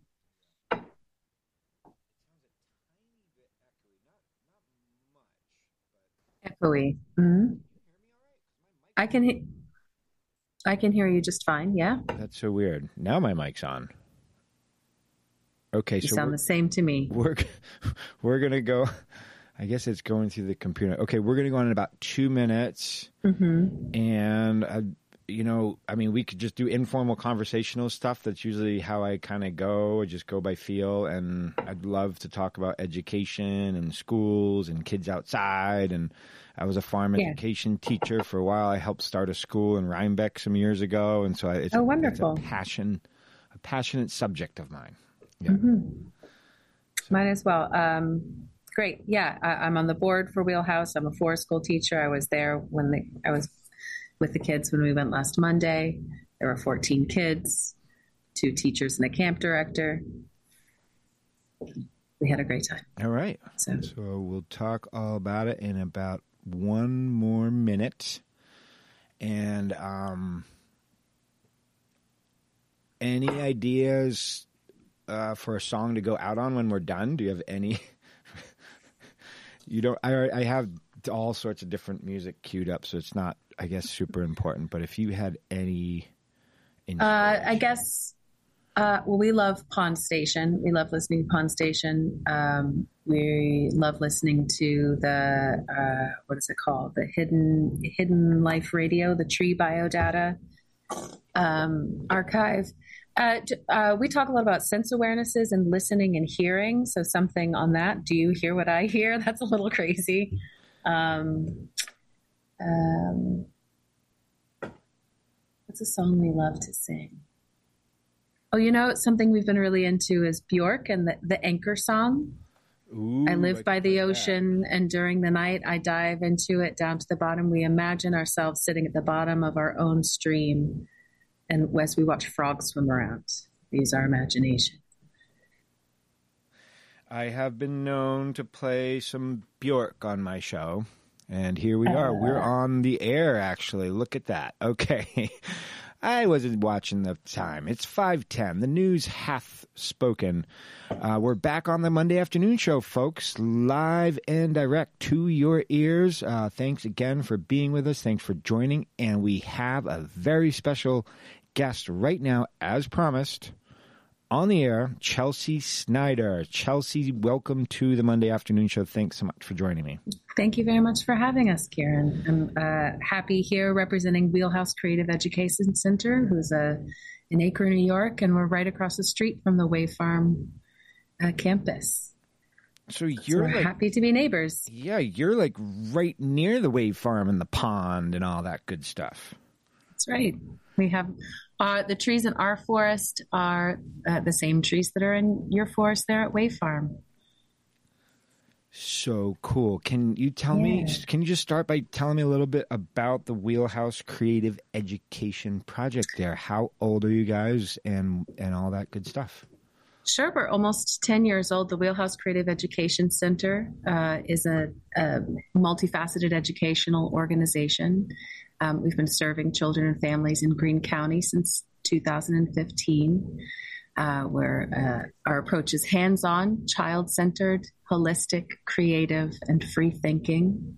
Echoey. Mm-hmm. I can he- I can hear you just fine. Yeah. That's so weird. Now my mic's on. Okay, You so sound we're, the same to me. we're we're gonna go. I guess it's going through the computer. Okay, we're gonna go on in about two minutes, Mm-hmm. and I, you know, I mean, we could just do informal conversational stuff. That's usually how I kind of go. I just go by feel. And I'd love to talk about education and schools and kids outside. And I was a farm Yeah. education teacher for a while. I helped start a school in Rhinebeck some years ago. And so I, it's, Oh, a, wonderful. it's a passion, a passionate subject of mine. Yeah. Mhm. Might as well. Um, great. Yeah, I, I'm on the board for Wheelhouse. I'm a forest school teacher. I was there when the, I was with the kids when we went last Monday. There were fourteen kids, two teachers and a camp director. We had a great time. All right. So, so we'll talk all about it in about one more minute. And um, any ideas uh, for a song to go out on when we're done? Do you have any? You don't. I I have all sorts of different music queued up, so it's not, I guess, super important. But if you had any, uh, I guess. Uh, well, we love Pond Station. We love listening to Pond Station. Um, we love listening to the uh, what is it called? The Hidden Hidden Life Radio, the Tree Biodata um, archive. Uh, d- uh, we talk a lot about sense awarenesses and listening and hearing. So something on that. Do you hear what I hear? That's a little crazy. Um, um, what's a song we love to sing? Oh, you know, something we've been really into is Bjork and the, the Anchor song. Ooh, I live I by can the like ocean, and during the night, I dive into it down to the bottom. We imagine ourselves sitting at the bottom of our own stream, and as we watch frogs swim around, we use our imagination. I have been known to play some Bjork on my show, and here we are. We're on the air, actually. Look at that. Okay. I wasn't watching the time. It's five ten. The news hath spoken. Uh, we're back on the Monday afternoon show, folks, live and direct to your ears. Uh, thanks again for being with us. Thanks for joining. And we have a very special guest right now, as promised, on the air, Chelsea Snyder. Chelsea, welcome to the Monday afternoon show. Thanks so much for joining me. Thank you very much for having us, Kieran. I'm uh, happy here representing Wheelhouse Creative Education Center, who's a, in Acre, New York, and we're right across the street from the Wave Farm uh, campus. So you're so we're like, happy to be neighbors. Yeah, you're like right near the Wave Farm and the pond and all that good stuff. That's right. We have uh, the trees in our forest are uh, the same trees that are in your forest there at Wave Farm. So cool. Can you tell Yeah. me, can you just start by telling me a little bit about the Wheelhouse Creative Education Project there? How old are you guys and, and all that good stuff? Sure, we're almost ten years old. The Wheelhouse Creative Education Center uh, is a, a multifaceted educational organization. Um, we've been serving children and families in Greene County since two thousand fifteen, uh, where uh, our approach is hands-on, child-centered, holistic, creative, and free-thinking.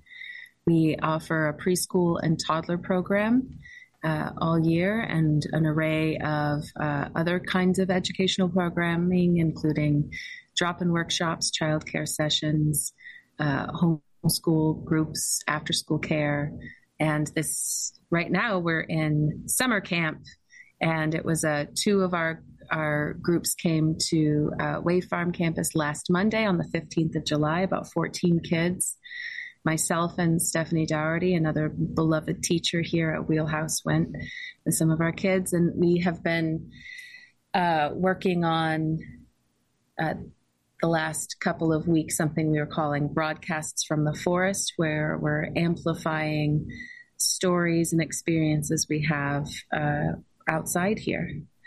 We offer a preschool and toddler program uh, all year and an array of uh, other kinds of educational programming, including drop-in workshops, childcare sessions, uh, homeschool groups, after-school care. And this, right now, we're in summer camp, and it was uh, two of our our groups came to uh, Wave Farm campus last Monday on the fifteenth of July, about fourteen kids. Myself and Stephanie Dougherty, another beloved teacher here at Wheelhouse, went with some of our kids, and we have been uh, working on uh, the last couple of weeks something we were calling Broadcasts from the Forest, where we're amplifying stories and experiences we have uh, outside here.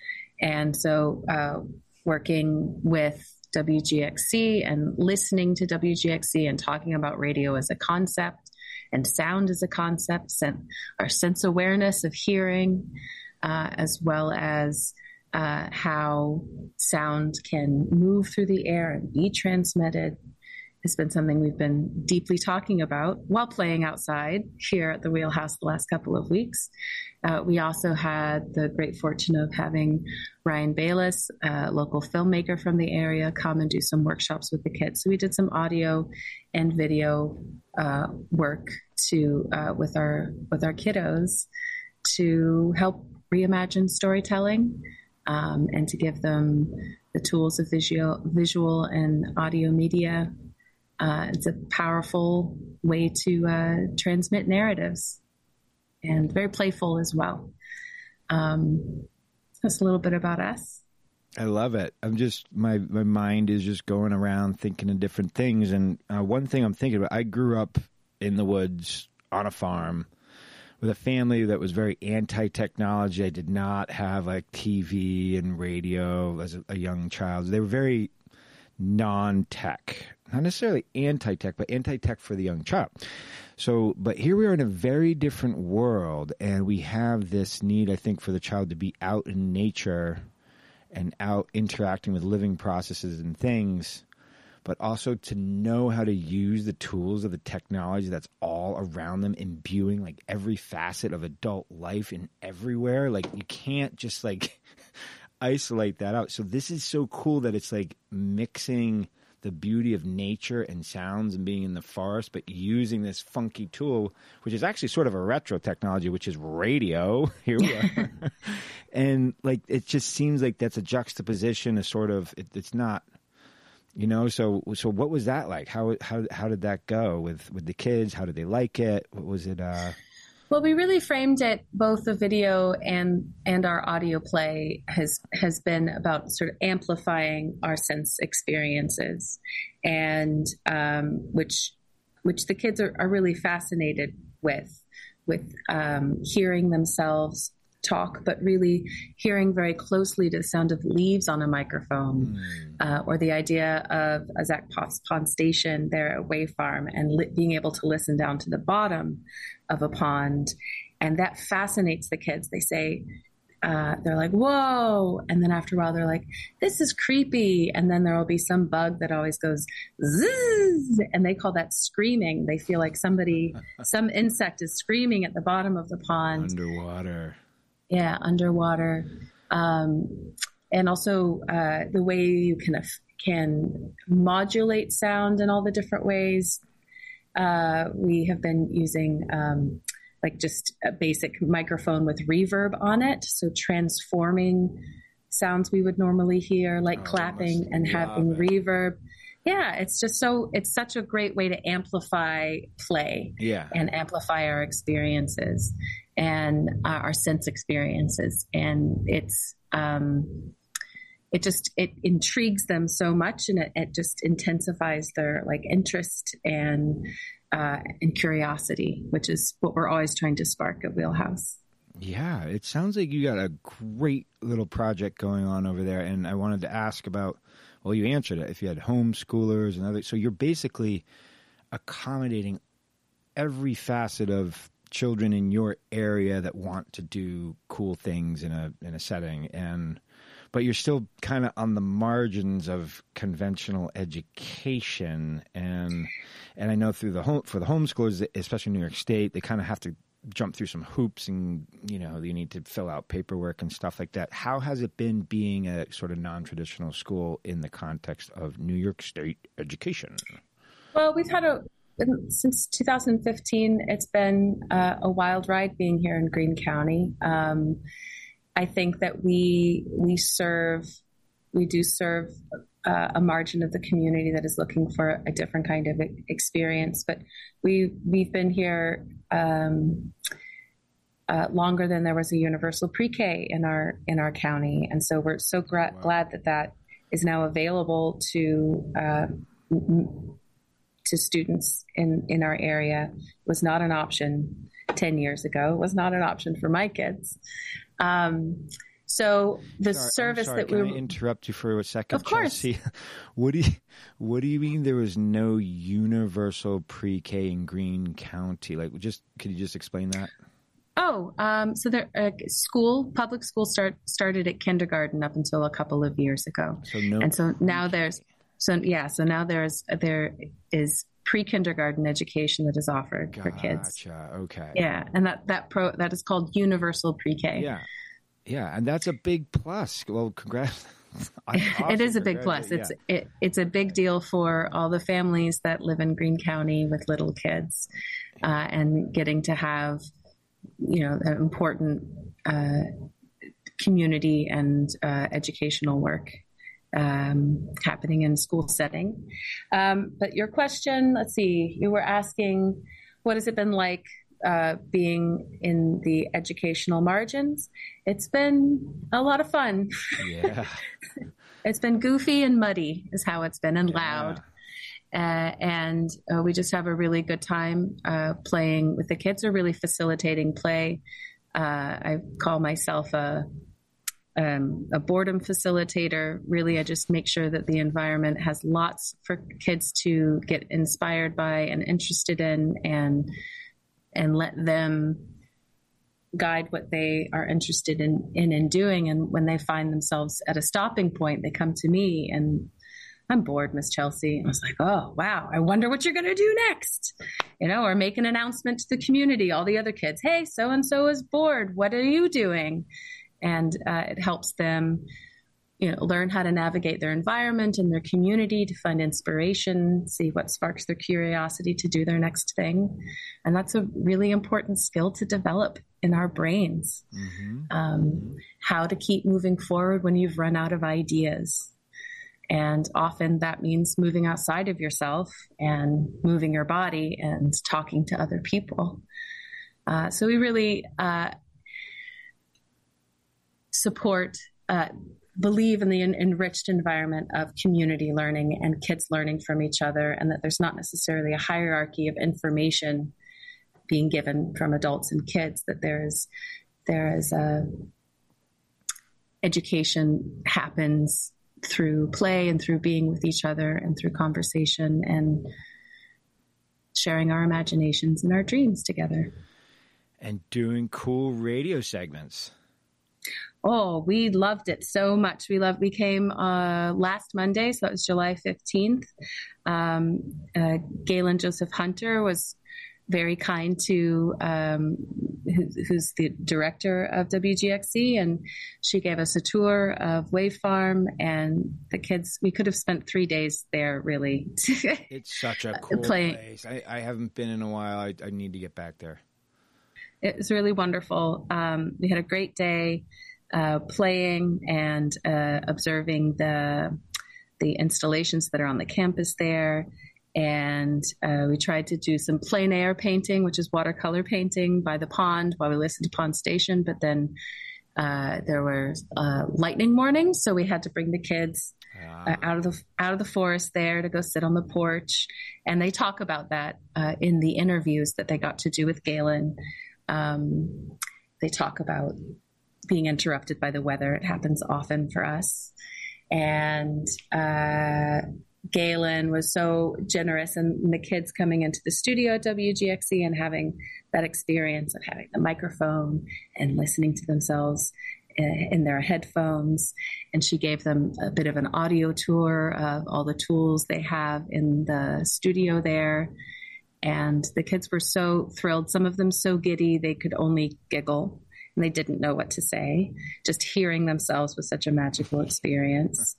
And so uh, working with W G X C and listening to W G X C and talking about radio as a concept and sound as a concept, sen- our sense awareness of hearing, uh, as well as uh, how sound can move through the air and be transmitted, has been something we've been deeply talking about while playing outside here at the Wheelhouse the last couple of weeks. Uh, we also had the great fortune of having Ryan Bayless, a local filmmaker from the area, come and do some workshops with the kids. So we did some audio and video uh, work to uh, with our with our kiddos to help reimagine storytelling um, and to give them the tools of visual, visual and audio media. Uh, it's a powerful way to uh, transmit narratives, and very playful as well. Um, that's a little bit about us. I love it. I'm just my my mind is just going around thinking of different things, and uh, one thing I'm thinking about. I grew up in the woods on a farm with a family that was very anti-technology. I did not have like T V and radio as a, a young child. They were very non-tech, not necessarily anti-tech, but anti-tech for the young child. So, but here we are in a very different world, and we have this need, I think, for the child to be out in nature and out interacting with living processes and things, but also to know how to use the tools of the technology that's all around them, imbuing like every facet of adult life in everywhere. Like you can't just like isolate that out. So this is so cool that it's like mixing the beauty of nature and sounds and being in the forest, but using this funky tool, which is actually sort of a retro technology, which is radio. Here we are. And like, it just seems like that's a juxtaposition, a sort of, it, it's not, you know, so, so what was that like? How, how, how did that go with, with the kids? How did they like it? What was it? Uh, Well, we really framed it, both the video and and our audio play has has been about sort of amplifying our sense experiences, and um, which which the kids are, are really fascinated with, with um, hearing themselves talk, but really hearing very closely to the sound of leaves on a microphone, mm. uh, or the idea of a Zach Pond station there at Way Farm and li- being able to listen down to the bottom of a pond. And that fascinates the kids. They say, uh, they're like, whoa. And then after a while, they're like, this is creepy. And then there will be some bug that always goes, zzz, and they call that screaming. They feel like somebody, some insect is screaming at the bottom of the pond. Underwater. Yeah, underwater. Um, and also uh, the way you can, can modulate sound in all the different ways. Uh, we have been using um, like just a basic microphone with reverb on it. So transforming sounds we would normally hear, like oh, clapping and having it. reverb. Yeah, it's just so, it's such a great way to amplify play yeah. and amplify our experiences and uh, our sense experiences. And it's, um, it just, it intrigues them so much, and it, it just intensifies their like interest and, uh, and curiosity, which is what we're always trying to spark at Wheelhouse. Yeah, it sounds like you got a great little project going on over there. And I wanted to ask about, well, you answered it. If you had homeschoolers and other, so you're basically accommodating every facet of children in your area that want to do cool things in a in a setting, and but you're still kind of on the margins of conventional education. And and I know through the home for the homeschoolers, especially in New York State, they kind of have to jump through some hoops, and you know you need to fill out paperwork and stuff like that. How has it been being a sort of non-traditional school in the context of New York State education? Well, we've had a since two thousand fifteen. It's been uh, a wild ride being here in Greene County. Um, I think that we we serve we do serve uh, a margin of the community that is looking for a different kind of experience. But we we've been here um, uh, longer than there was a universal pre-K in our in our county, and so we're so gra- wow. glad that that is now available to uh, m- to students in in our area. It was not an option ten years ago. It was not an option for my kids. Um, so the sorry, service sorry, that can we I interrupt you for a second? Of course. Chelsea? What do you what do you mean there was no universal pre-K in Greene County? Like, just could you just explain that? Oh, um, so there, uh, school, public school start started at kindergarten up until a couple of years ago. So no, and so now there's, so yeah, so now there's there is pre-kindergarten education that is offered gotcha. for kids. Gotcha. Okay. Yeah, and that that pro that is called universal pre-K. Yeah, yeah, and that's a big plus. Well, congrats. Awesome. It is a big plus. It's yeah. it, it's a big deal for all the families that live in Greene County with little kids, uh, and getting to have you know, important uh, community and uh, educational work um, happening in school setting. Um, but your question, let's see, you were asking, what has it been like uh, being in the educational margins? It's been a lot of fun. Yeah. It's been goofy and muddy is how it's been, and Yeah. loud. Uh, and uh, we just have a really good time uh, playing with the kids, or really facilitating play. Uh, I call myself a um, a boredom facilitator. Really, I just make sure that the environment has lots for kids to get inspired by and interested in, and and let them guide what they are interested in in, in doing. And when they find themselves at a stopping point, they come to me and, I'm bored, Miss Chelsea. I was like, oh, wow, I wonder what you're going to do next. You know, or make an announcement to the community, all the other kids. Hey, so-and-so is bored. What are you doing? And uh, it helps them, you know, learn how to navigate their environment and their community, to find inspiration, see what sparks their curiosity to do their next thing. And that's a really important skill to develop in our brains. Mm-hmm. Um, how to keep moving forward when you've run out of ideas. And often that means moving outside of yourself and moving your body and talking to other people. Uh, so we really uh, support, uh, believe in the en- enriched environment of community learning and kids learning from each other, and that there's not necessarily a hierarchy of information being given from adults and kids, that there is, there is a education happens through play and through being with each other and through conversation and sharing our imaginations and our dreams together. And doing cool radio segments. Oh, we loved it so much. We loved, we came uh, last Monday, so it was July fifteenth. Um, uh, Galen Joseph Hunter was very kind to, um, who, who's the director of W G X C, and she gave us a tour of Wave Farm, and the kids, we could have spent three days there, really. It's such a cool Play. place. I, I haven't been in a while. I, I need to get back there. It was really wonderful. Um, we had a great day uh, playing and uh, observing the the installations that are on the campus there. And uh, we tried to do some plein air painting, which is watercolor painting by the pond while we listened to Pond Station. But then uh, there were uh, lightning mornings, so we had to bring the kids uh, out of the out of the forest there to go sit on the porch. And they talk about that uh, in the interviews that they got to do with Galen. Um, they talk about being interrupted by the weather. It happens often for us. And uh Galen was so generous, and the kids coming into the studio at W G X C and having that experience of having the microphone and listening to themselves in their headphones. And she gave them a bit of an audio tour of all the tools they have in the studio there. And the kids were so thrilled, some of them so giddy they could only giggle and they didn't know what to say. Just hearing themselves was such a magical experience.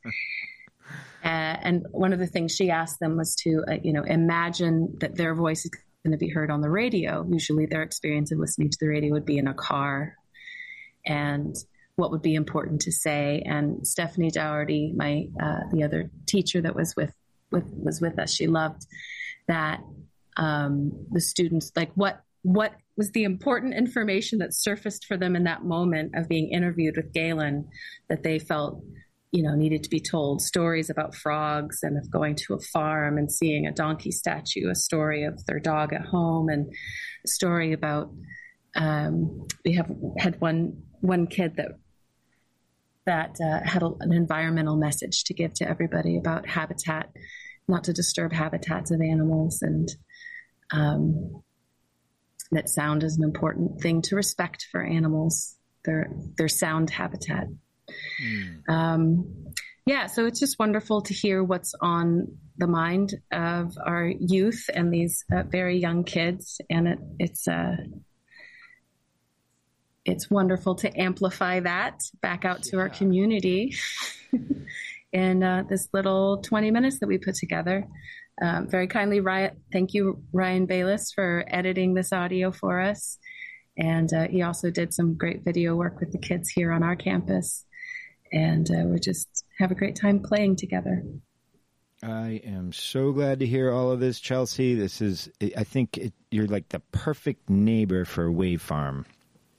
Uh, and one of the things she asked them was to, uh, you know, imagine that their voice is going to be heard on the radio. Usually their experience of listening to the radio would be in a car, and what would be important to say. And Stephanie Dougherty, my uh, the other teacher that was with, with was with us, she loved that um, the students, like what what was the important information that surfaced for them in that moment of being interviewed with Galen that they felt, you know, needed to be told. Stories about frogs and of going to a farm and seeing a donkey statue, a story of their dog at home, and a story about, um, we have had one, one kid that, that uh, had a, an environmental message to give to everybody about habitat, not to disturb habitats of animals, and um, that sound is an important thing to respect for animals, their, their sound habitat. Mm. Um, yeah, so it's just wonderful to hear what's on the mind of our youth and these uh, very young kids, and it, it's uh, it's wonderful to amplify that back out to yeah. our community in uh, this little twenty minutes that we put together. Um, very kindly, Ryan, thank you, Ryan Bayless, for editing this audio for us. And uh, he also did some great video work with the kids here on our campus. And uh, we just have a great time playing together. I am so glad to hear all of this, Chelsea. This is, I think it, you're like the perfect neighbor for Wave Farm.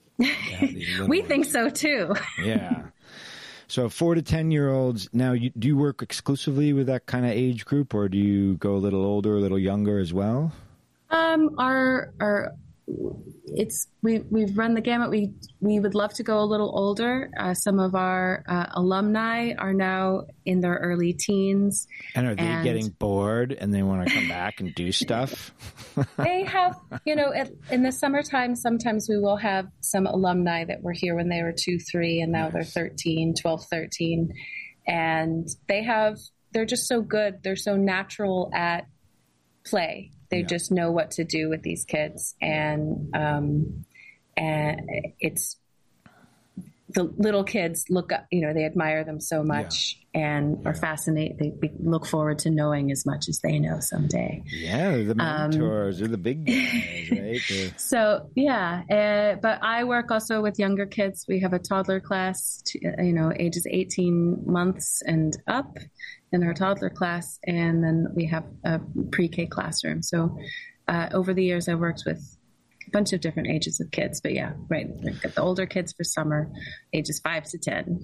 We think so too. Yeah. So four to ten year olds. Now, you, do you work exclusively with that kind of age group, or do you go a little older, a little younger as well? Um, our our it's we we've run the gamut. We we would love to go a little older. Uh, some of our uh, alumni are now in their early teens. And are they and getting bored and they want to come back and do stuff? They have, you know, at, in the summertime, sometimes we will have some alumni that were here when they were two, three, and now nice. They're thirteen, twelve, thirteen. And they have, they're just so good. They're so natural at play. They yeah. just know what to do with these kids. And, um, and it's, the little kids look up, you know, they admire them so much yeah. and are yeah. fascinated. They, they look forward to knowing as much as they know someday. Yeah, the mentors, um, they're the big guys, right? They're... So, yeah. Uh, but I work also with younger kids. We have a toddler class, to, you know, ages eighteen months and up in our toddler class. And then we have a pre-K classroom. So uh, over the years, I worked with a bunch of different ages of kids, but yeah, right. We've got the older kids for summer, ages five to ten.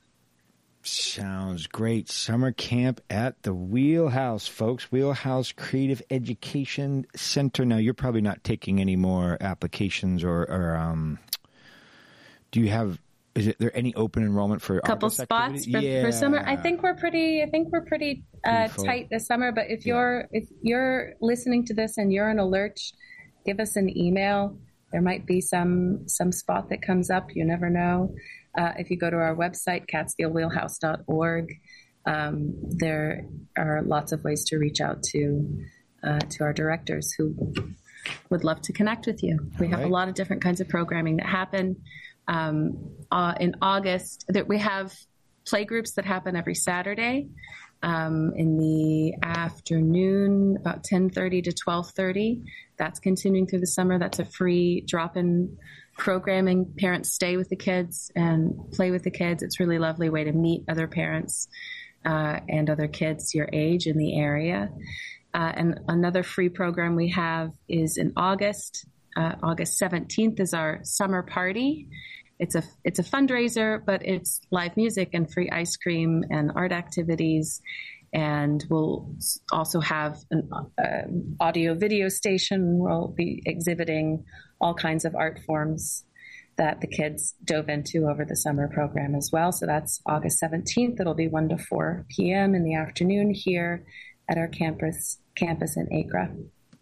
Sounds great. Summer camp at the Wheelhouse, folks. Wheelhouse Creative Education Center. Now, you're probably not taking any more applications, or, or um, do you have? Is it, there any open enrollment for a couple August spots for, yeah. for summer? I think we're pretty. I think we're pretty uh, tight this summer. But if yeah. you're if you're listening to this and you're in a lurch, give us an email. There might be some some spot that comes up. You never know. Uh, if you go to our website, catskill wheelhouse dot org, um, there are lots of ways to reach out to uh, to our directors who would love to connect with you. We All have right. a lot of different kinds of programming that happen. Um, uh, in August, that we have play groups that happen every Saturday um, in the afternoon, about ten thirty to twelve thirty. That's continuing through the summer. That's a free drop-in programming. Parents stay with the kids and play with the kids. It's a really lovely way to meet other parents uh, and other kids your age in the area. Uh, and another free program we have is in August. Uh, August seventeenth is our summer party. It's a it's a fundraiser, but it's live music and free ice cream and art activities. And we'll also have an uh, audio video station. We'll be exhibiting all kinds of art forms that the kids dove into over the summer program as well. So that's August seventeenth. It'll be one to four p.m. in the afternoon here at our campus campus in Acra.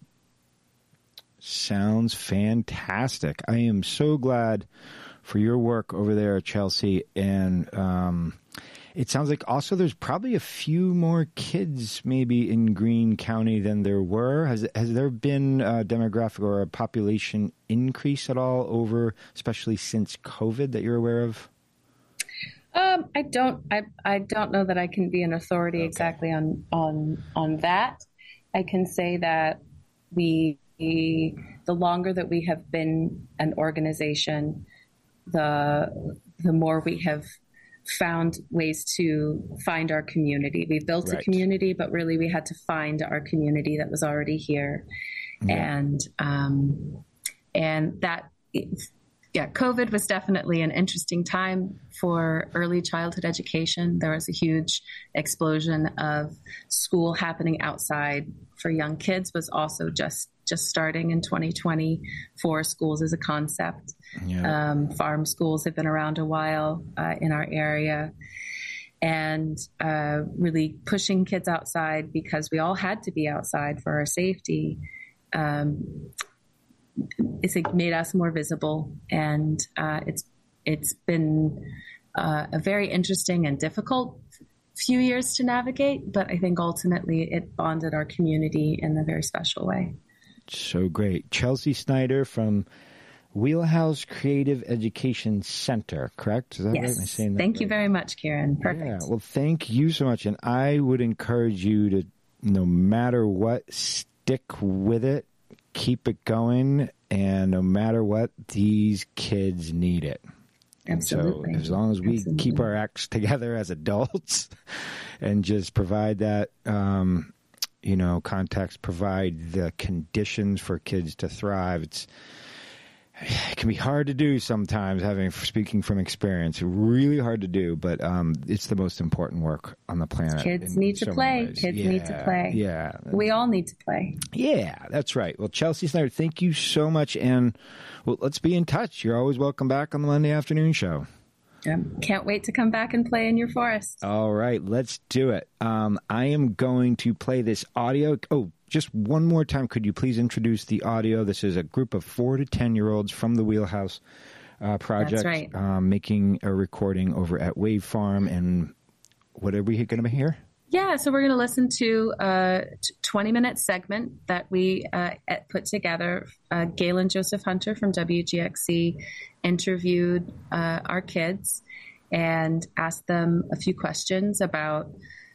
Sounds fantastic. I am so glad for your work over there, Chelsea. And um, it sounds like also there's probably a few more kids maybe in Greene County than there were. Has has there been a demographic or a population increase at all over, especially since COVID, that you're aware of? Um, I don't. I I don't know that I can be an authority okay. exactly on on on that. I can say that we. The longer that we have been an organization, the the more we have found ways to find our community. We built right. a community, but really we had to find our community that was already here, yeah. and um, and that yeah, COVID was definitely an interesting time for early childhood education. There was a huge explosion of school happening outside for young kids. Was also just just starting in twenty twenty for schools as a concept. Yeah. Um, farm schools have been around a while uh, in our area, and uh, really pushing kids outside because we all had to be outside for our safety. Um, it's made us more visible, and uh, it's it's been uh, a very interesting and difficult few years to navigate, but I think ultimately it bonded our community in a very special way. So great. Chelsea Snyder from Wheelhouse Creative Education Center, correct? Is that yes. right? Am I saying that Thank right? you very much, Kieran. Perfect. Yeah. Well, thank you so much. And I would encourage you to, no matter what, stick with it, keep it going, And no matter what, these kids need it. And Absolutely. so as long as we Absolutely. keep our acts together as adults and just provide that, um, you know, context, provide the conditions for kids to thrive, it's, it can be hard to do sometimes, having speaking from experience, really hard to do, but um, it's the most important work on the planet. Kids in need to so many play. ways. Kids need to Yeah, play. Yeah. We all need to play. Yeah, that's right. Well, Chelsea Snyder, thank you so much. And well, let's be in touch. You're always welcome back on the Monday afternoon show. Um, can't wait to come back and play in your forest. All right, let's do it. Um, I am going to play this audio. Oh, just one more time. Could you please introduce the audio? This is a group of four to ten-year-olds from the Wheelhouse uh, Project. That's right. um, making a recording over at Wave Farm. And what are we going to hear? Yeah, so we're going to listen to a twenty-minute segment that we uh, put together. Uh, Galen Joseph Hunter from W G X C interviewed uh, our kids and asked them a few questions about,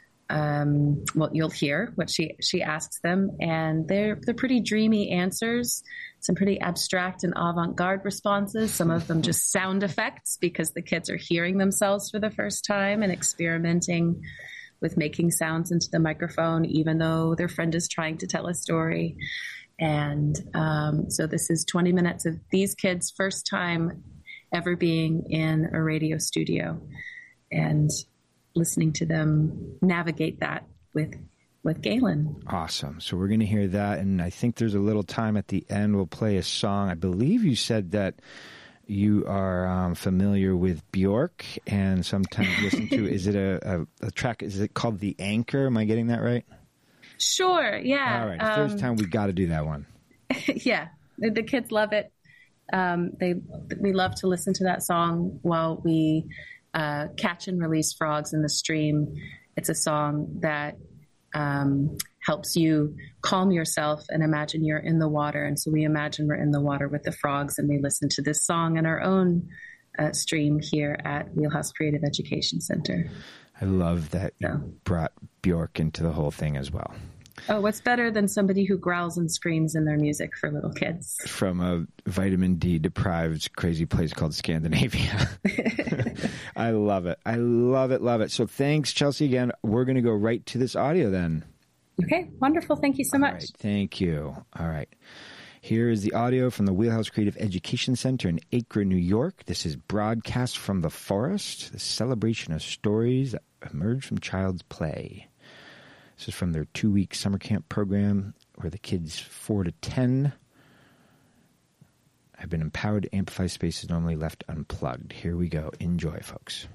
um, well, you'll hear what she, she asks them, and they're, they're pretty dreamy answers, some pretty abstract and avant-garde responses, some of them just sound effects because the kids are hearing themselves for the first time and experimenting with making sounds into the microphone, even though their friend is trying to tell a story. And um, so this is twenty minutes of these kids' first time ever being in a radio studio and listening to them navigate that with with Galen. Awesome. So we're going to hear that. And I think there's a little time at the end. We'll play a song. I believe you said that you are um, familiar with Bjork and sometimes listen to, is it a, a, a track, is it called The Anchor? Am I getting that right? Sure, yeah. All right. If there's Um, time, we got to do that one. yeah, the, the kids love it. Um, they we love to listen to that song while we uh, catch and release frogs in the stream. It's a song that um, helps you calm yourself and imagine you're in the water. And so we imagine we're in the water with the frogs, and we listen to this song in our own uh, stream here at Wheelhouse Creative Education Center. I love that you brought Bjork into the whole thing as well. Oh, what's better than somebody who growls and screams in their music for little kids? From a vitamin D deprived crazy place called Scandinavia. I love it. I love it. Love it. So thanks, Chelsea, again. We're going to go right to this audio then. Okay, wonderful. Thank you so much. All right, thank you. All right. Here is the audio from the Wheelhouse Creative Education Center in Acre, New York. This is Broadcast from the Forest, the celebration of stories that emerge from child's play. This is from their two-week summer camp program where the kids four to ten have been empowered to amplify spaces normally left unplugged. Here we go. Enjoy, folks.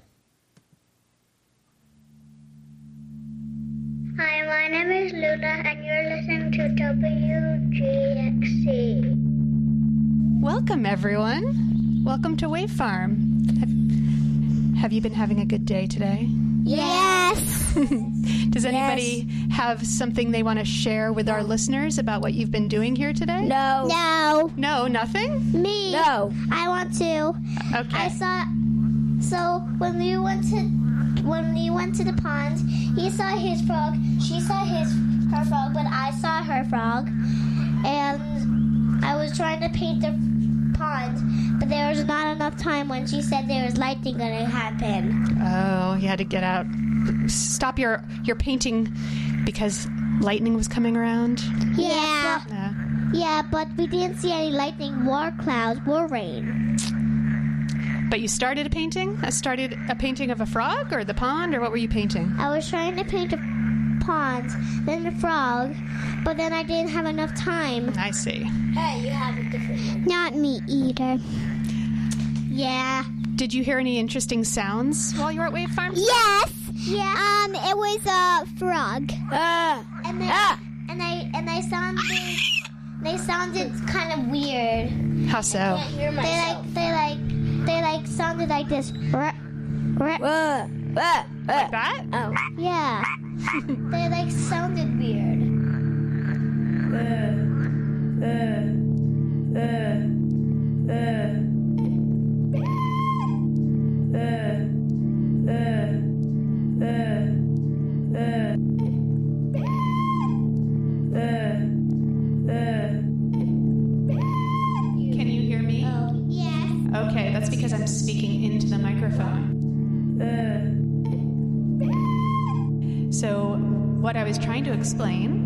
Hi, my name is Luna, and you're listening to W G X C. Welcome, everyone. Welcome to Wave Farm. Have, have you been having a good day today? Yes. Does anybody yes. have something they want to share with our listeners about what you've been doing here today? No. No. No, nothing? Me. No. I want to. Okay. I saw. So when we went to when we went to the pond, he saw his frog. She saw his her frog, but I saw her frog, and I was trying to paint the pond, but there was not enough time when she said there was lightning going to happen. Oh, you had to get out, stop your your painting because lightning was coming around? Yeah. But, yeah. Yeah, but we didn't see any lightning, or clouds, or rain. But you started a painting? I started a painting of a frog or the pond, or what were you painting? I was trying to paint a pond, then the frog, but then I didn't have enough time. I see. Hey, you have a different one. Not me either. Yeah. Did you hear any interesting sounds while you were at Wave Farm? Yes. Yeah. Um, it was a frog. Uh, and they, uh. and they and they sounded they sounded kind of weird. How so? I can't hear myself. They like they like they like sounded like this. Uh, uh, uh, like that? Oh. Yeah. They like sounded weird. Uh, uh, uh, uh. microphone. So, what I was trying to explain,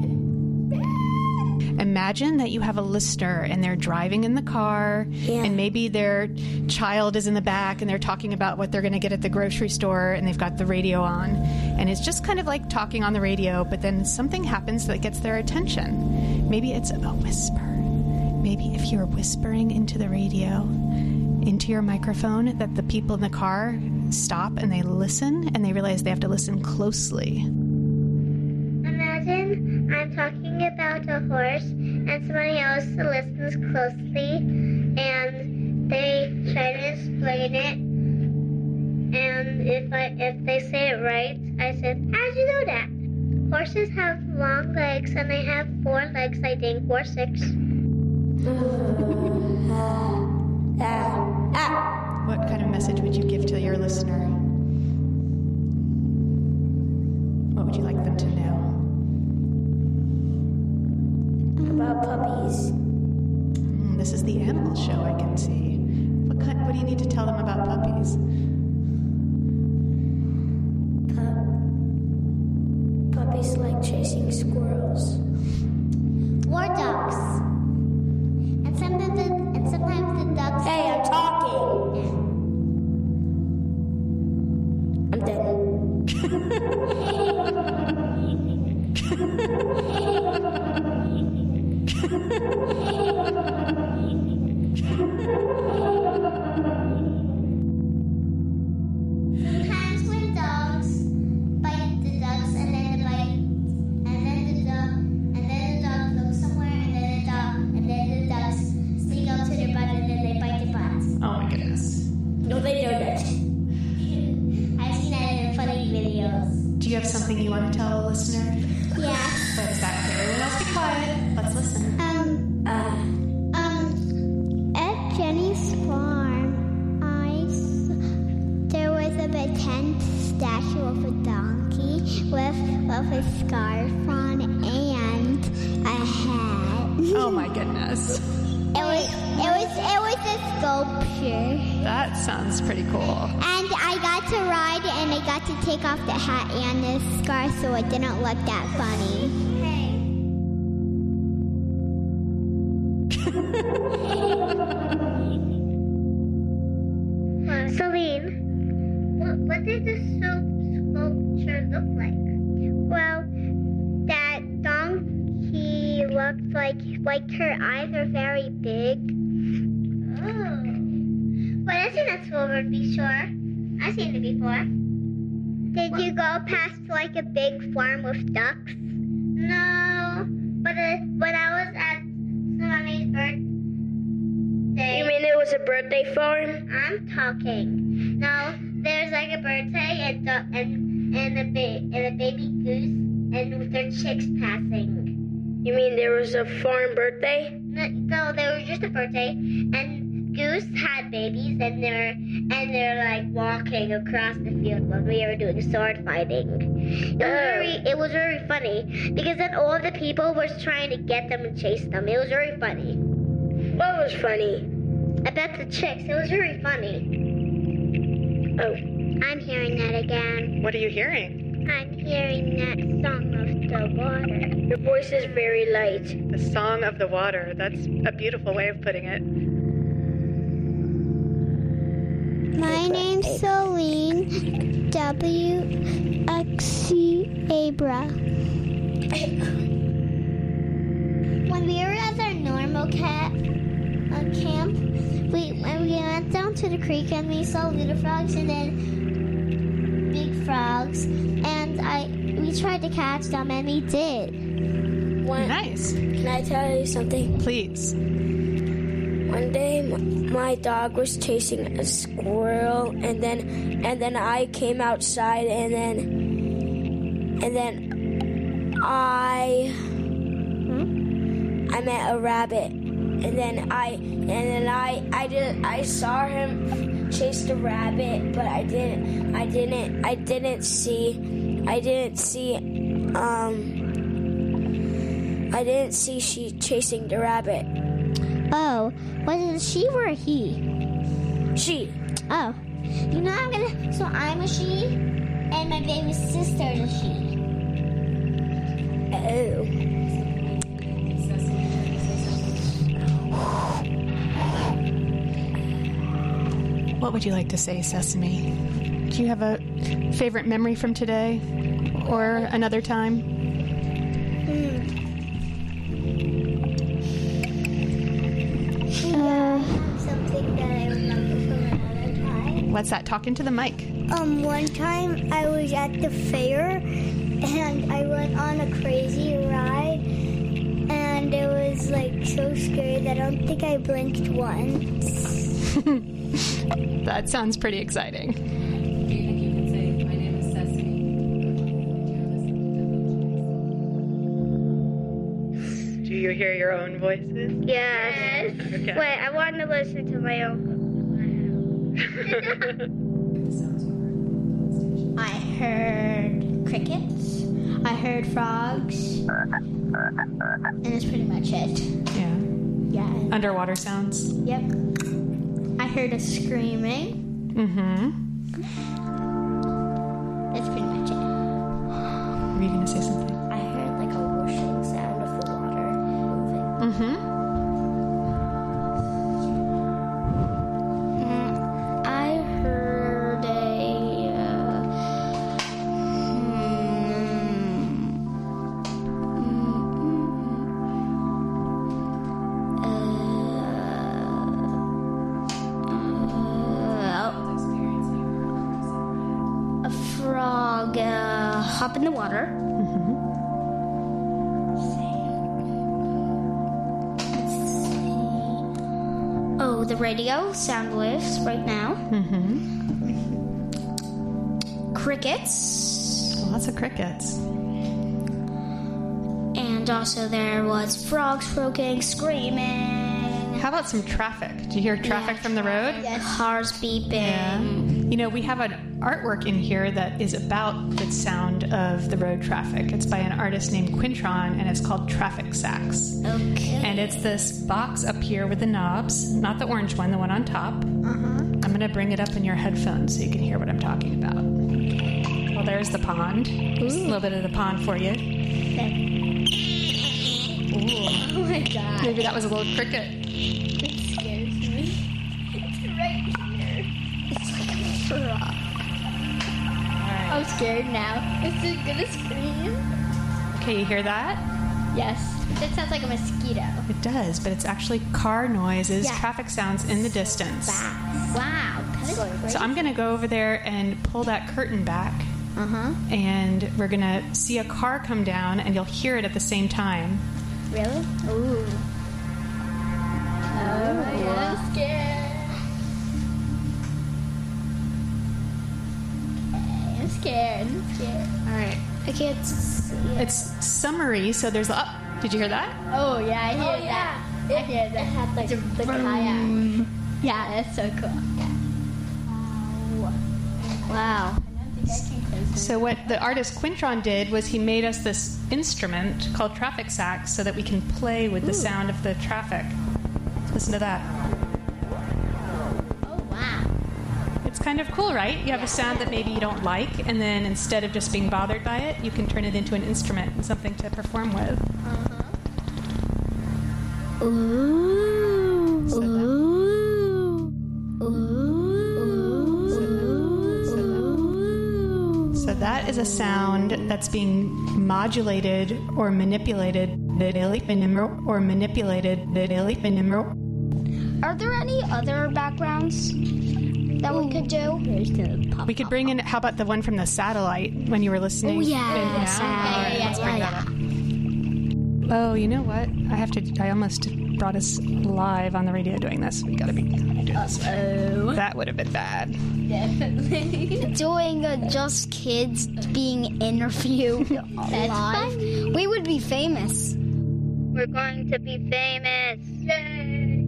imagine that you have a listener and they're driving in the car, and maybe their child is in the back and they're talking about what they're going to get at the grocery store, and they've got the radio on. And it's just kind of like talking on the radio, but then something happens that gets their attention. Maybe it's a whisper. Maybe if you're whispering into the radio, into your microphone, that the people in the car stop and they listen, and they realize they have to listen closely. Imagine I'm talking about a horse and somebody else listens closely and they try to explain it. And if I if they say it right, I said, how'd you know that? Horses have long legs and they have four legs, I think, or six. What kind of message would you give to your listener? What would you like them to know? About puppies. Mm, this is the animal show, I can see. What kind, what do you need to tell them about puppies? Puppies like chasing squirrels. Or ducks. And sometimes the, and sometimes the ducks... Hey, I'm talking! I'm dead. Sometimes when dogs bite the ducks and then the bite and then the dog and then the dog goes somewhere and then the dog and then the ducks stick out to their butt and then they bite their butts. Oh my goodness. No, they don't. I've seen that in funny videos. Do you have something you want to tell a listener? Yeah. What is that? Everyone else be quiet. Let's listen. Um, uh, um, at Jenny's farm, I s- there was a pretend statue of a donkey with with a scarf on and a hat. Oh my goodness. It was it was it was a sculpture. That sounds pretty cool. And I got to ride and I got to take off the hat and the scarf so it didn't look that funny. Hey. Celine, what, what did the sculpture look like? Well, that donkey looked like like her eyes are very big. Oh. Well, I've seen that silver before. I've seen it before. Did you go past like a big farm with ducks? No, but uh, when I was at Mommy's birthday. You mean it was a birthday farm? I'm talking. No, there's like a birthday and du- and and a ba- and a baby goose and with their chicks passing. You mean there was a farm birthday? No, no, there was just a birthday and. Goose had babies and they're and they're like walking across the field when we were doing sword fighting. It was very it was very funny because then all the people were trying to get them and chase them. It was very funny. What was funny? About the chicks. It was very funny. Oh, I'm hearing that again. What are you hearing? I'm hearing that song of the water. Your voice is very light. The song of the water. That's a beautiful way of putting it. My name's Celine W X C Abra. When we were at our normal cat uh, camp, we when we went down to the creek and we saw little frogs and then big frogs, and I we tried to catch them and we did. One, nice. Can I tell you something? Please. One day, my dog was chasing a squirrel, and then, and then I came outside, and then, and then I, I met a rabbit, and then I, and then I, I did, I saw him chase the rabbit, but I didn't, I didn't, I didn't see, I didn't see, um, I didn't see she chasing the rabbit. Oh, was it a she or a he? She. Oh. You know I'm gonna. So I'm a she, and my baby sister's a she. Oh. What would you like to say, Sesame? Do you have a favorite memory from today or another time? Uh, something that I remember from another time. What's that? Talk into the mic. Um, one time I was at the fair and I went on a crazy ride and it was like so scary that I don't think I blinked once. That sounds pretty exciting. Do you think you can say, my name is Sesame? Do you hear your own voices? Yes. Okay. Wait, I want to listen to my own. I heard crickets. I heard frogs. And that's pretty much it. Yeah. Yeah. Underwater sounds? Yep. I heard a screaming. Mm-hmm. That's pretty much it. Were you going to say something? I heard like a whooshing sound of the water moving. Mm-hmm. Mm, I heard a. Uh, hmm, a frog uh, hop in the water. Mm-hmm. Oh, the radio sound waves right now. Mm-hmm. Crickets. Lots of crickets. And also there was frogs croaking, screaming. How about some traffic? Do you hear traffic Yeah, from the road? Yes. Cars beeping. Yeah. You know, we have an artwork in here that is about the sound of the road traffic. It's by an artist named Quintron, and it's called Traffic Sax. Okay. And it's this box up here with the knobs, not the orange one, the one on top. Uh-huh. I'm going to bring it up in your headphones so you can hear what I'm talking about. Well, there's the pond. Just a little bit of the pond for you. Ooh. Oh my god. Maybe that was a little cricket. It scares me. It's right here. It's like a frog. I'm scared now. Is it gonna scream? Okay, you hear that? Yes. It sounds like a mosquito. It does, but it's actually car noises, Yeah. traffic sounds in the distance. Wow. That is crazy. So I'm going to go over there and pull that curtain back. Uh-huh. And we're going to see a car come down, and you'll hear it at the same time. Really? Ooh. Oh my god, I'm scared. Okay, I'm scared. I'm scared. All right. I can't see it. It's summery, so there's... Oh, did you hear that? Oh yeah, I hear that. I hear that. It had like the kayak. Yeah, that's so cool. Wow. So what the artist Quintron did was he made us this instrument called Traffic Sax so that we can play with the sound of the traffic. Listen to that. Oh wow. It's kind of cool, right? You have a sound that maybe you don't like, and then instead of just being bothered by it, you can turn it into an instrument and something to perform with. Uh-huh. Ooh. So that- Ooh. Ooh. So that is a sound that's being modulated or manipulated or manipulated. Are there any other backgrounds that we could do? We could bring in, how about the one from the satellite when you were listening? Oh, yeah. in now? Yes, All yeah, right, yeah, let's yeah, bring yeah, that up. Oh, you know what? I have to, I almost brought us live on the radio doing this. We gotta be doing this. Oh. That would have been bad. Definitely. Doing uh, just kids being interviewed live. We would be famous. We're going to be famous. Yay!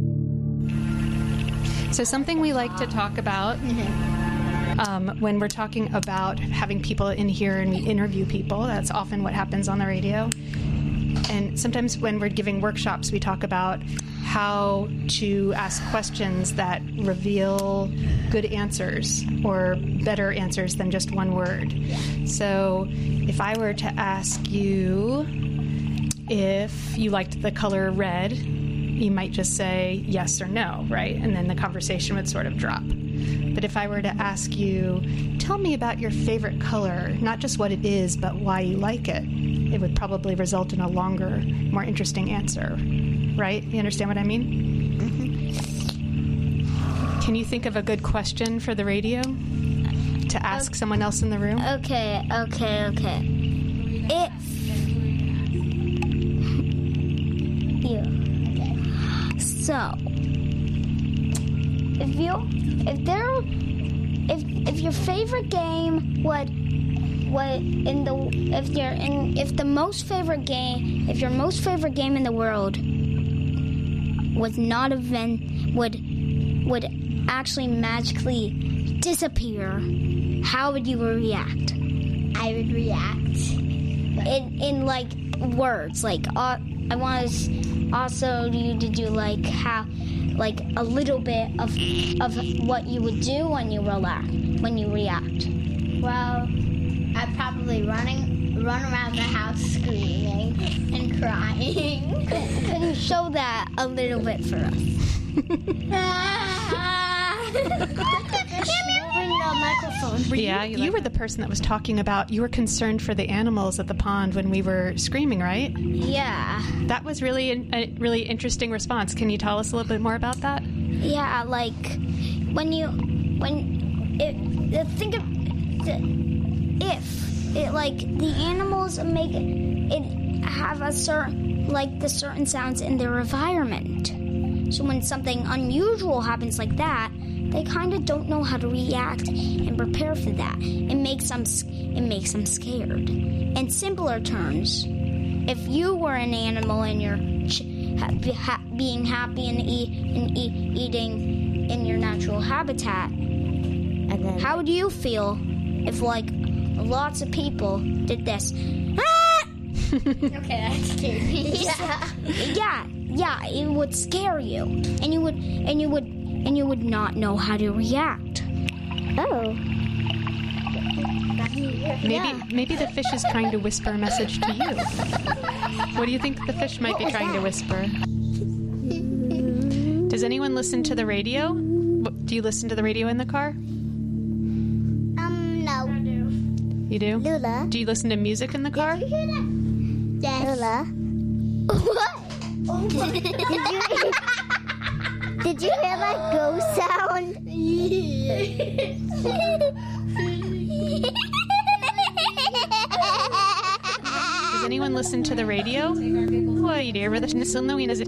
So something we like to talk about um, when we're talking about having people in here and we interview people, that's often what happens on the radio. And sometimes when we're giving workshops, we talk about how to ask questions that reveal good answers or better answers than just one word. So if I were to ask you if you liked the color red, you might just say yes or no, right? And then the conversation would sort of drop. But if I were to ask you, tell me about your favorite color, not just what it is, but why you like it, it would probably result in a longer, more interesting answer, right? You understand what I mean? Mm-hmm. Can you think of a good question for the radio to ask okay. someone else in the room? Okay, okay, okay. If you, okay. So, if you, if there, if if your favorite game would, what in the, if you're in, if the most favorite game, if your most favorite game in the world was not event, would, would actually magically disappear, how would you react? I would react in in like words, like uh, I want also you to do like how. Like a little bit of of what you would do when you relax, when you react. Well, I'd probably running run around the house screaming and crying. Can you show that a little bit for us? Bring the microphone. Were yeah, you, you like were the person that was talking about you were concerned for the animals at the pond when we were screaming, right? Yeah. That was really a really interesting response. Can you tell us a little bit more about that? Yeah, like when you when it think of the, if it like the animals make it have a certain like the certain sounds in their environment. So when something unusual happens like that, they kind of don't know how to react and prepare for that. It makes them it makes them scared. In simpler terms, if you were an animal and you're ch- ha- ha- being happy and, eat, and eat, eating in your natural habitat, and then how would you feel if like lots of people did this? Ah! Okay, that's scary. yeah. yeah, yeah, it would scare you, and you would, and you would. And you would not know how to react. Oh. Maybe yeah. maybe the fish is trying to whisper a message to you. What do you think the fish might what be trying that? to whisper? Does anyone listen to the radio? Do you listen to the radio in the car? Um, no. You do? Lula. Do you listen to music in the car? Did you hear that? Yes. Lula. What? Oh my God. Did you hear Did you hear that ghost sound? Does anyone listen to the radio? Oi, dear, the Nilsson is it?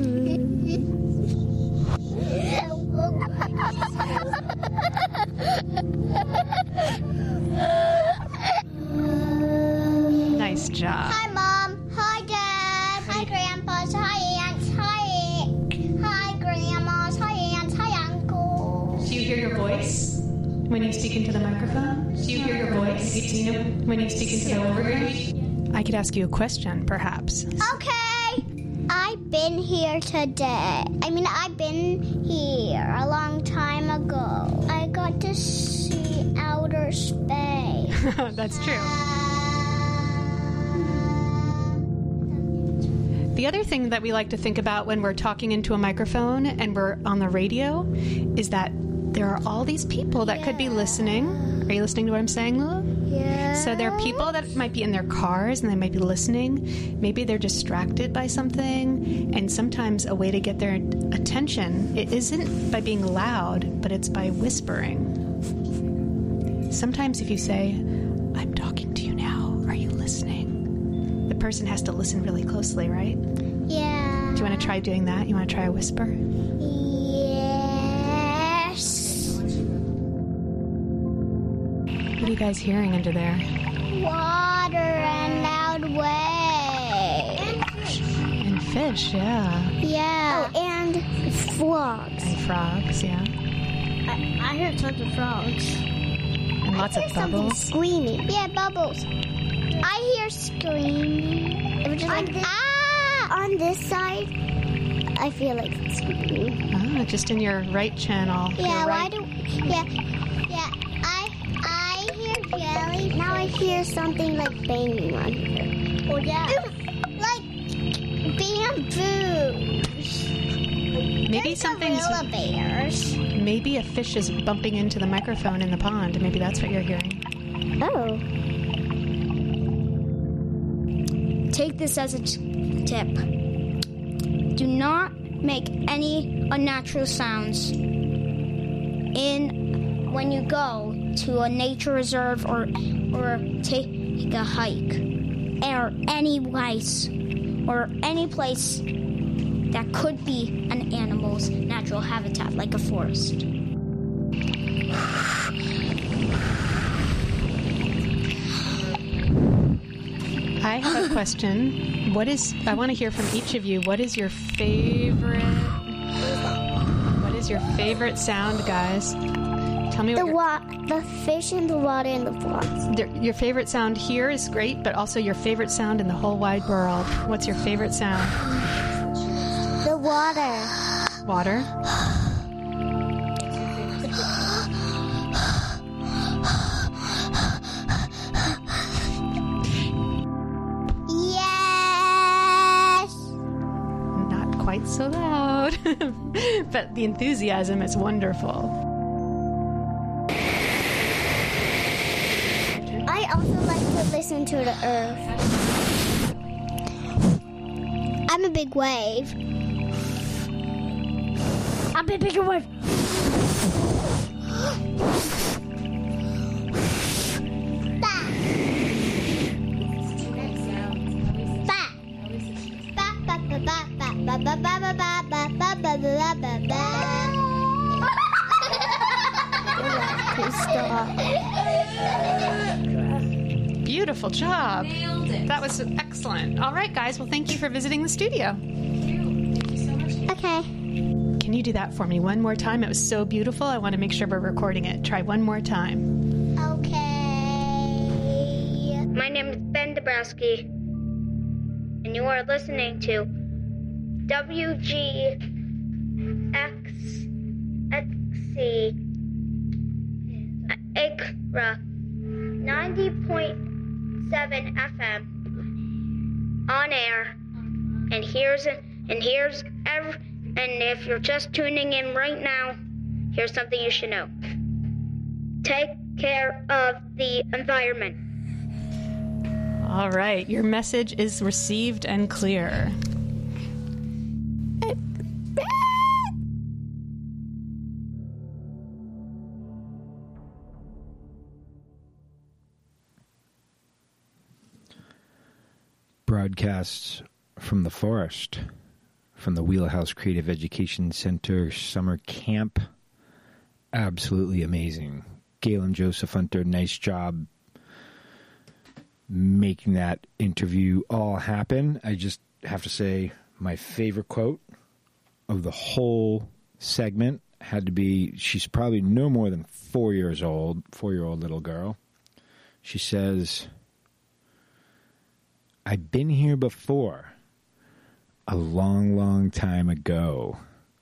Nice job. Hi, Mom. Hi, Dad. Hi, Grandpas. Hi, Aunts. Hi. Hi, Grandmas. Hi, Aunts. Hi, Uncles. Do you hear your voice when you speak into the microphone? Do you hear your voice you know, when you speak into the overhead? I could ask you a question, perhaps. Okay. I've been here today. I mean, I've been here a long time ago. I got to see outer space. That's true. The other thing that we like to think about when we're talking into a microphone and we're on the radio is that there are all these people that yeah. could be listening. Are you listening to what I'm saying, Lula? Yeah. So there are people that might be in their cars and they might be listening. Maybe they're distracted by something. And sometimes a way to get their attention, it isn't by being loud, but it's by whispering. Sometimes if you say, I'm talking to you now, are you listening? The person has to listen really closely, right? Yeah. Do you want to try doing that? You want to try a whisper? Yes. What are you guys hearing under there? Water and loud waves. And fish, yeah. Yeah. Oh, and frogs. And frogs, yeah. I, I heard tons of frogs. And lots of bubbles. Screaming. Yeah, bubbles. I hear screaming. It was just on like, this, ah! On this side, I feel like it's speaking. Ah, just in your right channel. Yeah, Your why right. do... Yeah, yeah, I I hear jelly. Now I hear something like banging on here. Oh, yeah. Like bamboos. Maybe There's something's. gorilla bears. Maybe a fish is bumping into the microphone in the pond. Maybe that's what you're hearing. Oh. Take this as a t- tip. Do not make any unnatural sounds in when you go to a nature reserve or or take a hike or any place or any place that could be an animal's natural habitat, like a forest. I have a question. What is? I want to hear from each of you. What is your favorite? What is your favorite sound, guys? Tell me what The your, wa- the fish in the water and the frogs. the- your favorite sound here is great, but also your favorite sound in the whole wide world. What's your favorite sound? The water. Water. Yes. Not quite so loud, but the enthusiasm is wonderful. I also like to listen to the earth. I'm a big wave. I'm a bigger wave. Ba. Ba. Ba, ba, ba, ba, ba, ba, ba, ba, ba, ba, ba, ba, ba, ba, ba, ba. Beautiful job. That was excellent. All right, guys. Well, thank you for visiting the studio. Okay. Can you do that for me one more time? It was so beautiful. I want to make sure we're recording it. Try one more time. Okay. My name is Ben Dabrowski, and you are listening to W G X X C Acra ninety point seven F M on air. And here's and here's every, and if you're just tuning in right now, here's something you should know. Take care of the environment. All right. Your message is received and clear. Broadcasts from the forest, from the Wheelhouse Creative Education Center summer camp. Absolutely amazing. Galen Joseph Hunter, nice job making that interview all happen. I just have to say my favorite quote of the whole segment had to be, she's probably no more than four years old, four-year-old little girl. She says, I've been here before, a long, long time ago.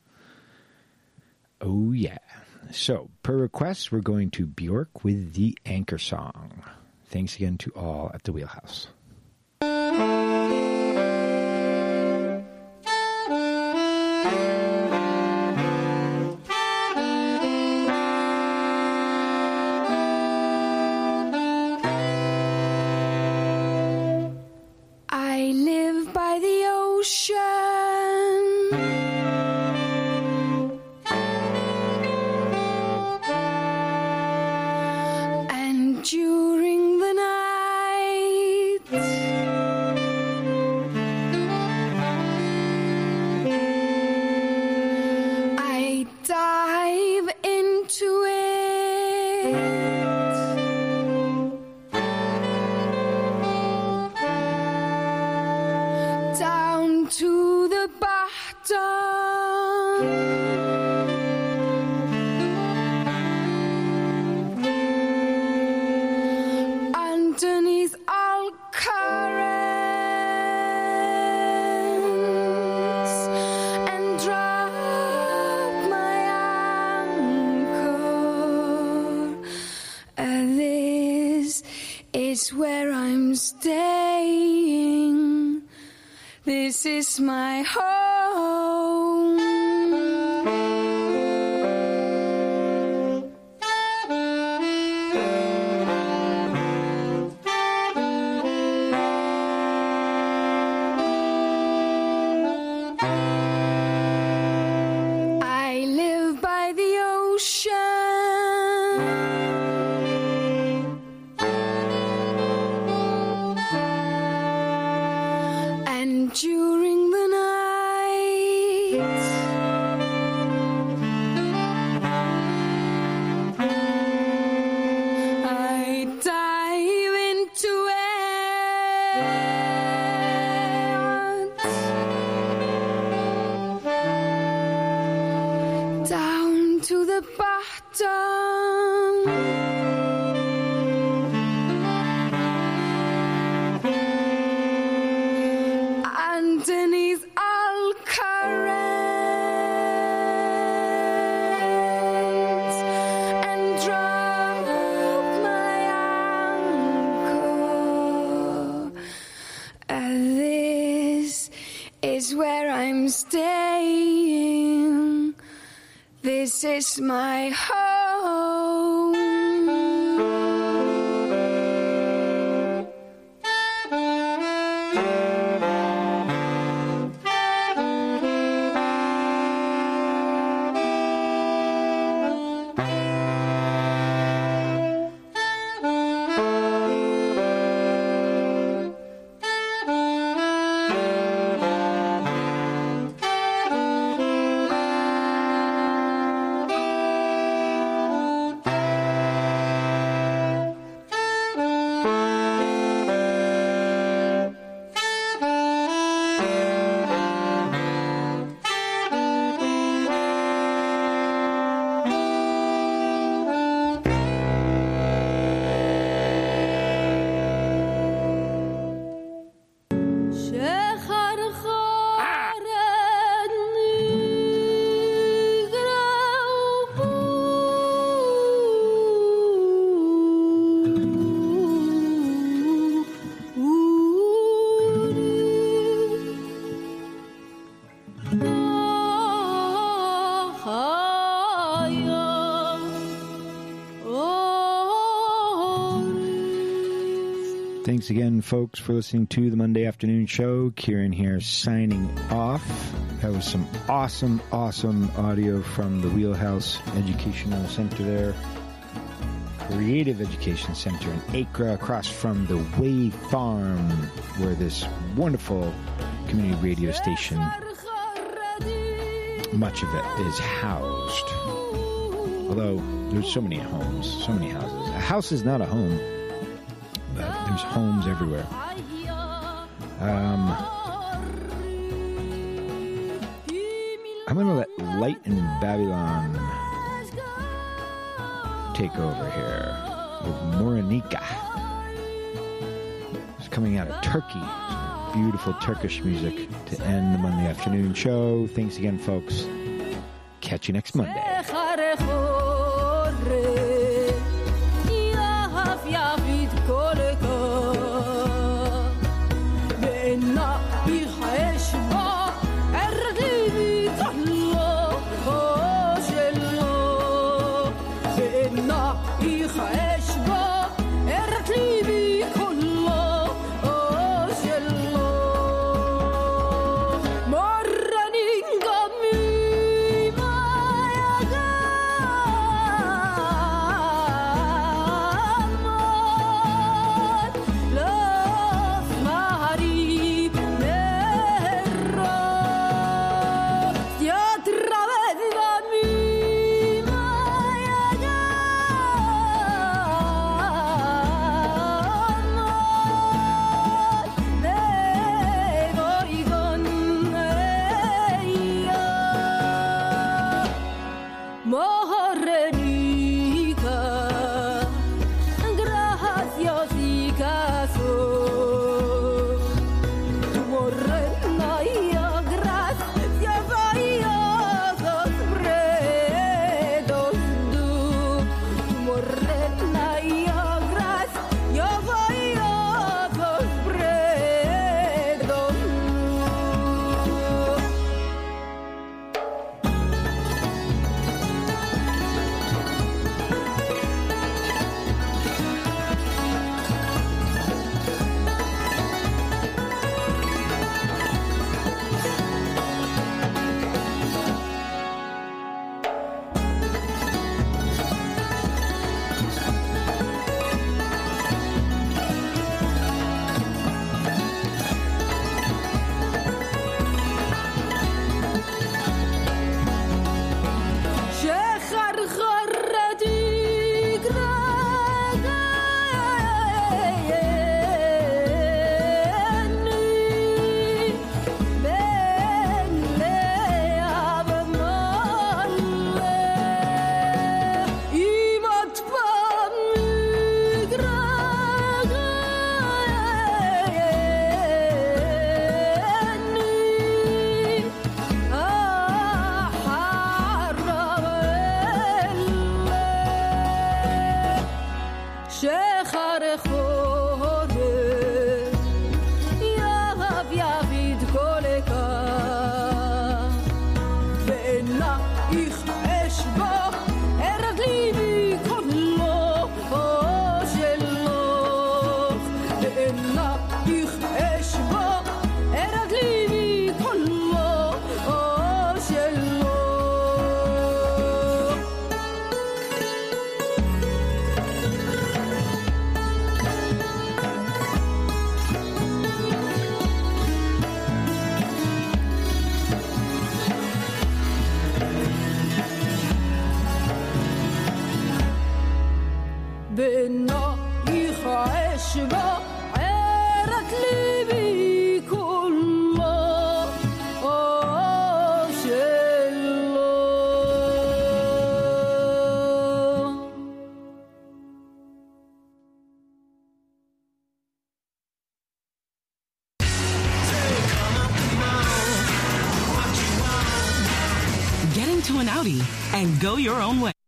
Oh, yeah. So, per request, we're going to Bjork with the Anchor Song. Thanks again to all at the Wheelhouse. I live by the ocean, and during the night I dive into it. Down to the bottom, underneath all currents, and staying. This is my home. I live by the ocean. And during the night, I dive into it, down to the bottom. Underneath all currents, and drop my anchor. And this is where I'm staying. This is my home. Thanks again, folks, for listening to the Monday Afternoon Show. Kieran here signing off. That was some awesome, awesome audio from the Wheelhouse Educational Center there. Creative Education Center in Acre, across from the Way Farm, where this wonderful community radio station, much of it is housed. Although there's so many homes, so many houses. A house is not a home, but there's homes everywhere. Um, I'm going to let Light in Babylon take over here with Moranika. It's coming out of Turkey. Some beautiful Turkish music to end the Monday Afternoon Show. Thanks again, folks. Catch you next Monday. an Audi and go your own way.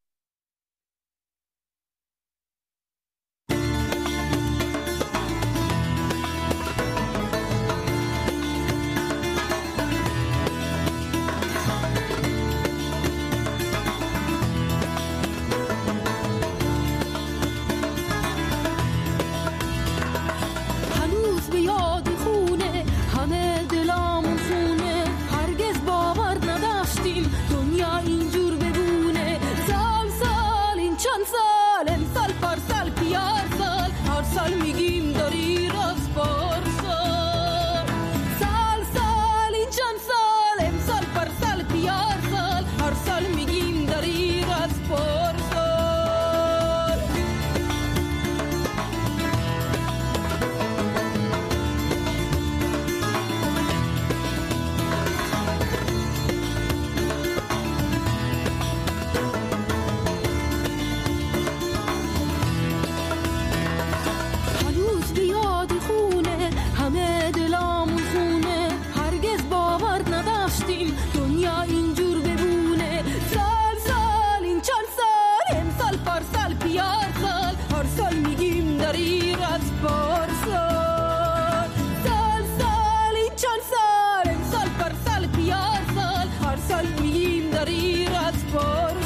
هنوز به یاد خونه همه دلامون خونه هرگز باور نداشتیم دنیا اینجور ببونه سال سال این چند سال امسال پارسال پیار سال هر سال میگیم داری راست پارسال سال سال این چند سال امسال پارسال پیار سال هر سال میگیم داری راست پارسال هنوز به یاد خونه همه دلامون خونه هرگز باور نداشتیم دنیا اینجور ببونه سال سال این چند سال امسال پارسال پیار سال هر سال میگیم داری راست پارسال سال سال این چند سال امسال پارسال پیار سال هر سال میگیم داری راست پارسال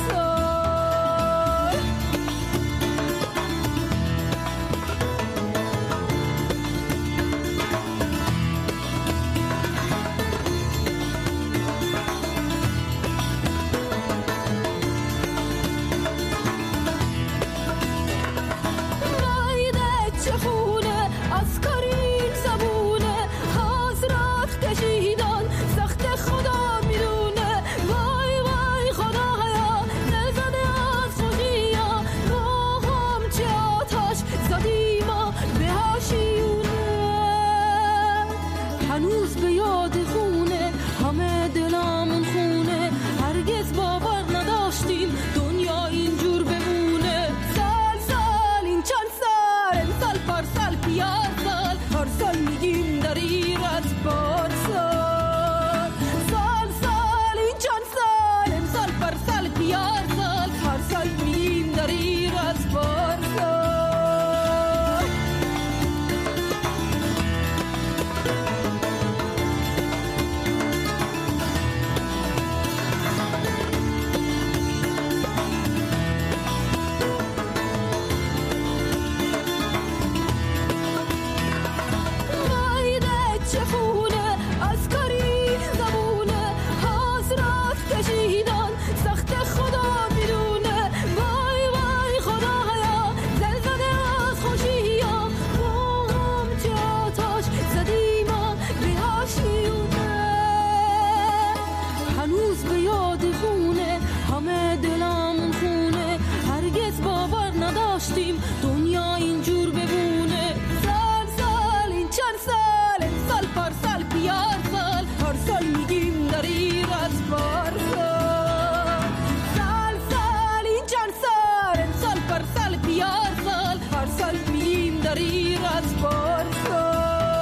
نایده چه خونه از کارین زبونه حضرت کشیدن سخت خدا میدونه وای وای خدایا دل زده از خوشیا ما هم چه آتش زدیم به هاشیونه هنوز به یاد خونه همه دلامون خونه هرگز باور نداشتیم دنیا اینجور بمونه سال سال این چند سال امسال پارسال پیار سال هر سال میگیم داری راست پارسال سال سال این چند سال امسال پارسال پیار سال هر سال میگیم داری راست پارسال نایده چه خونه از کاری زبونه حضرت کشیدن سخت خدا میدونه وای وای خدایا دل زده از خوشیا ما هم چه آتش زدیم به هاشیونه هنوز به یاد خونه همه دلامون خونه هرگز باور نداشتیم دنیا اینجور بمونه سال سال این چند سال امسال پارسال پیار سال هر سال میگیم داری راست پارسال سال سال این چند سال امسال پارسال پیار سال هر سال میگیم داری راست پارسال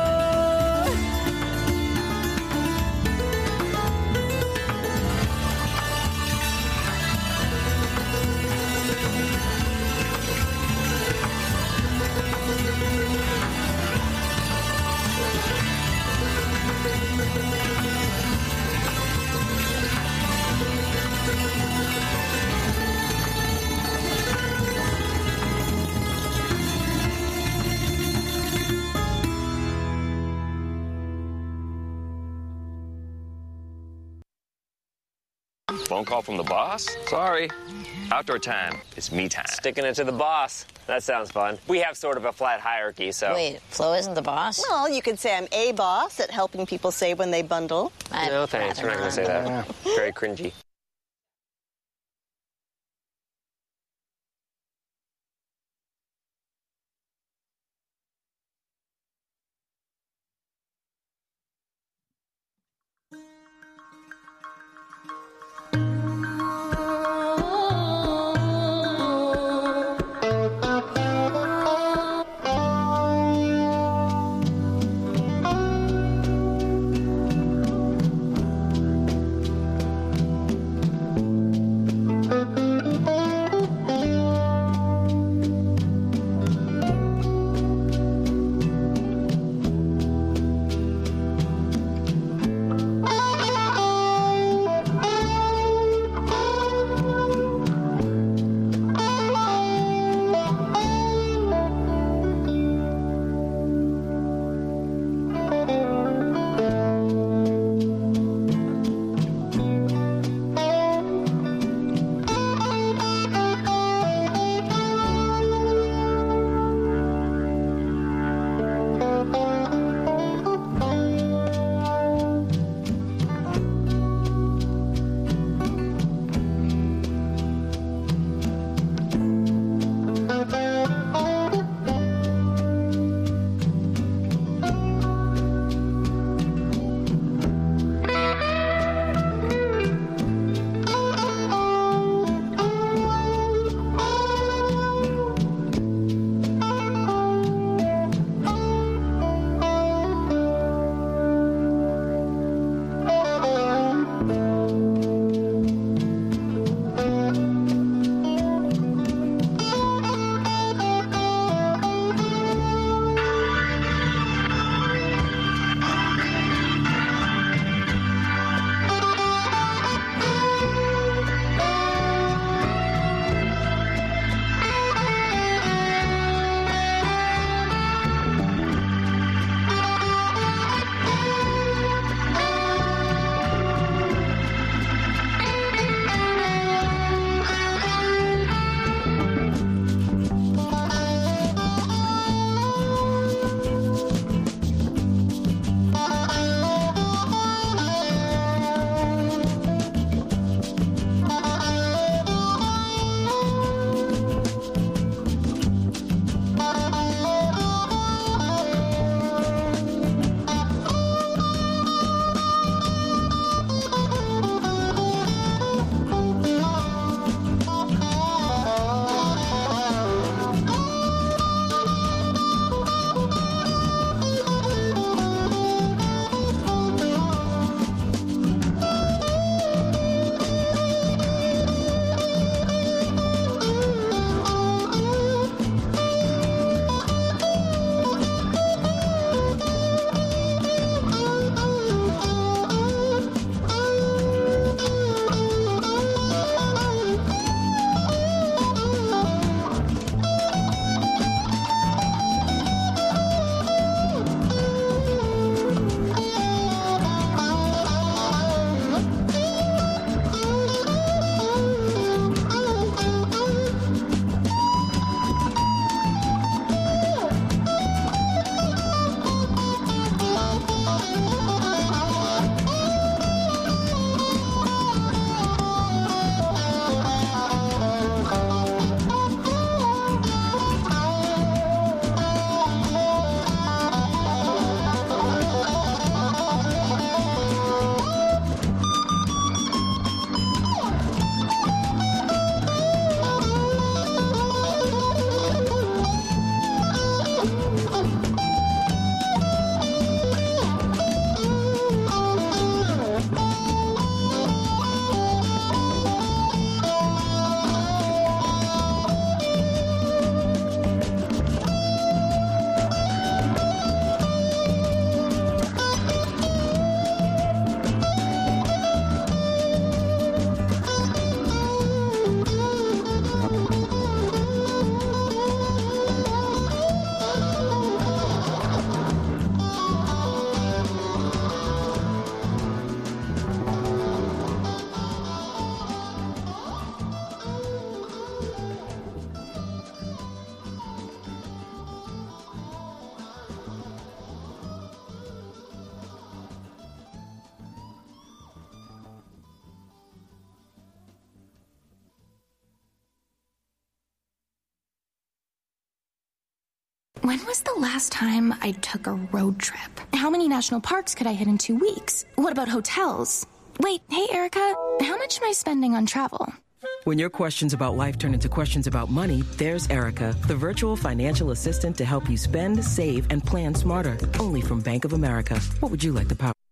Phone call from the boss? Sorry. Outdoor time. It's me time. Sticking it to the boss. That sounds fun. We have sort of a flat hierarchy, so... Wait, Flo isn't the boss? Well, you could say I'm a boss at helping people save when they bundle. No, thanks. We're not going to say that. Very cringy. When was the last time I took a road trip? How many national parks could I hit in two weeks? What about hotels? Wait, hey, Erica, how much am I spending on travel? When your questions about life turn into questions about money, there's Erica, the virtual financial assistant to help you spend, save, and plan smarter. Only from Bank of America. What would you like the power?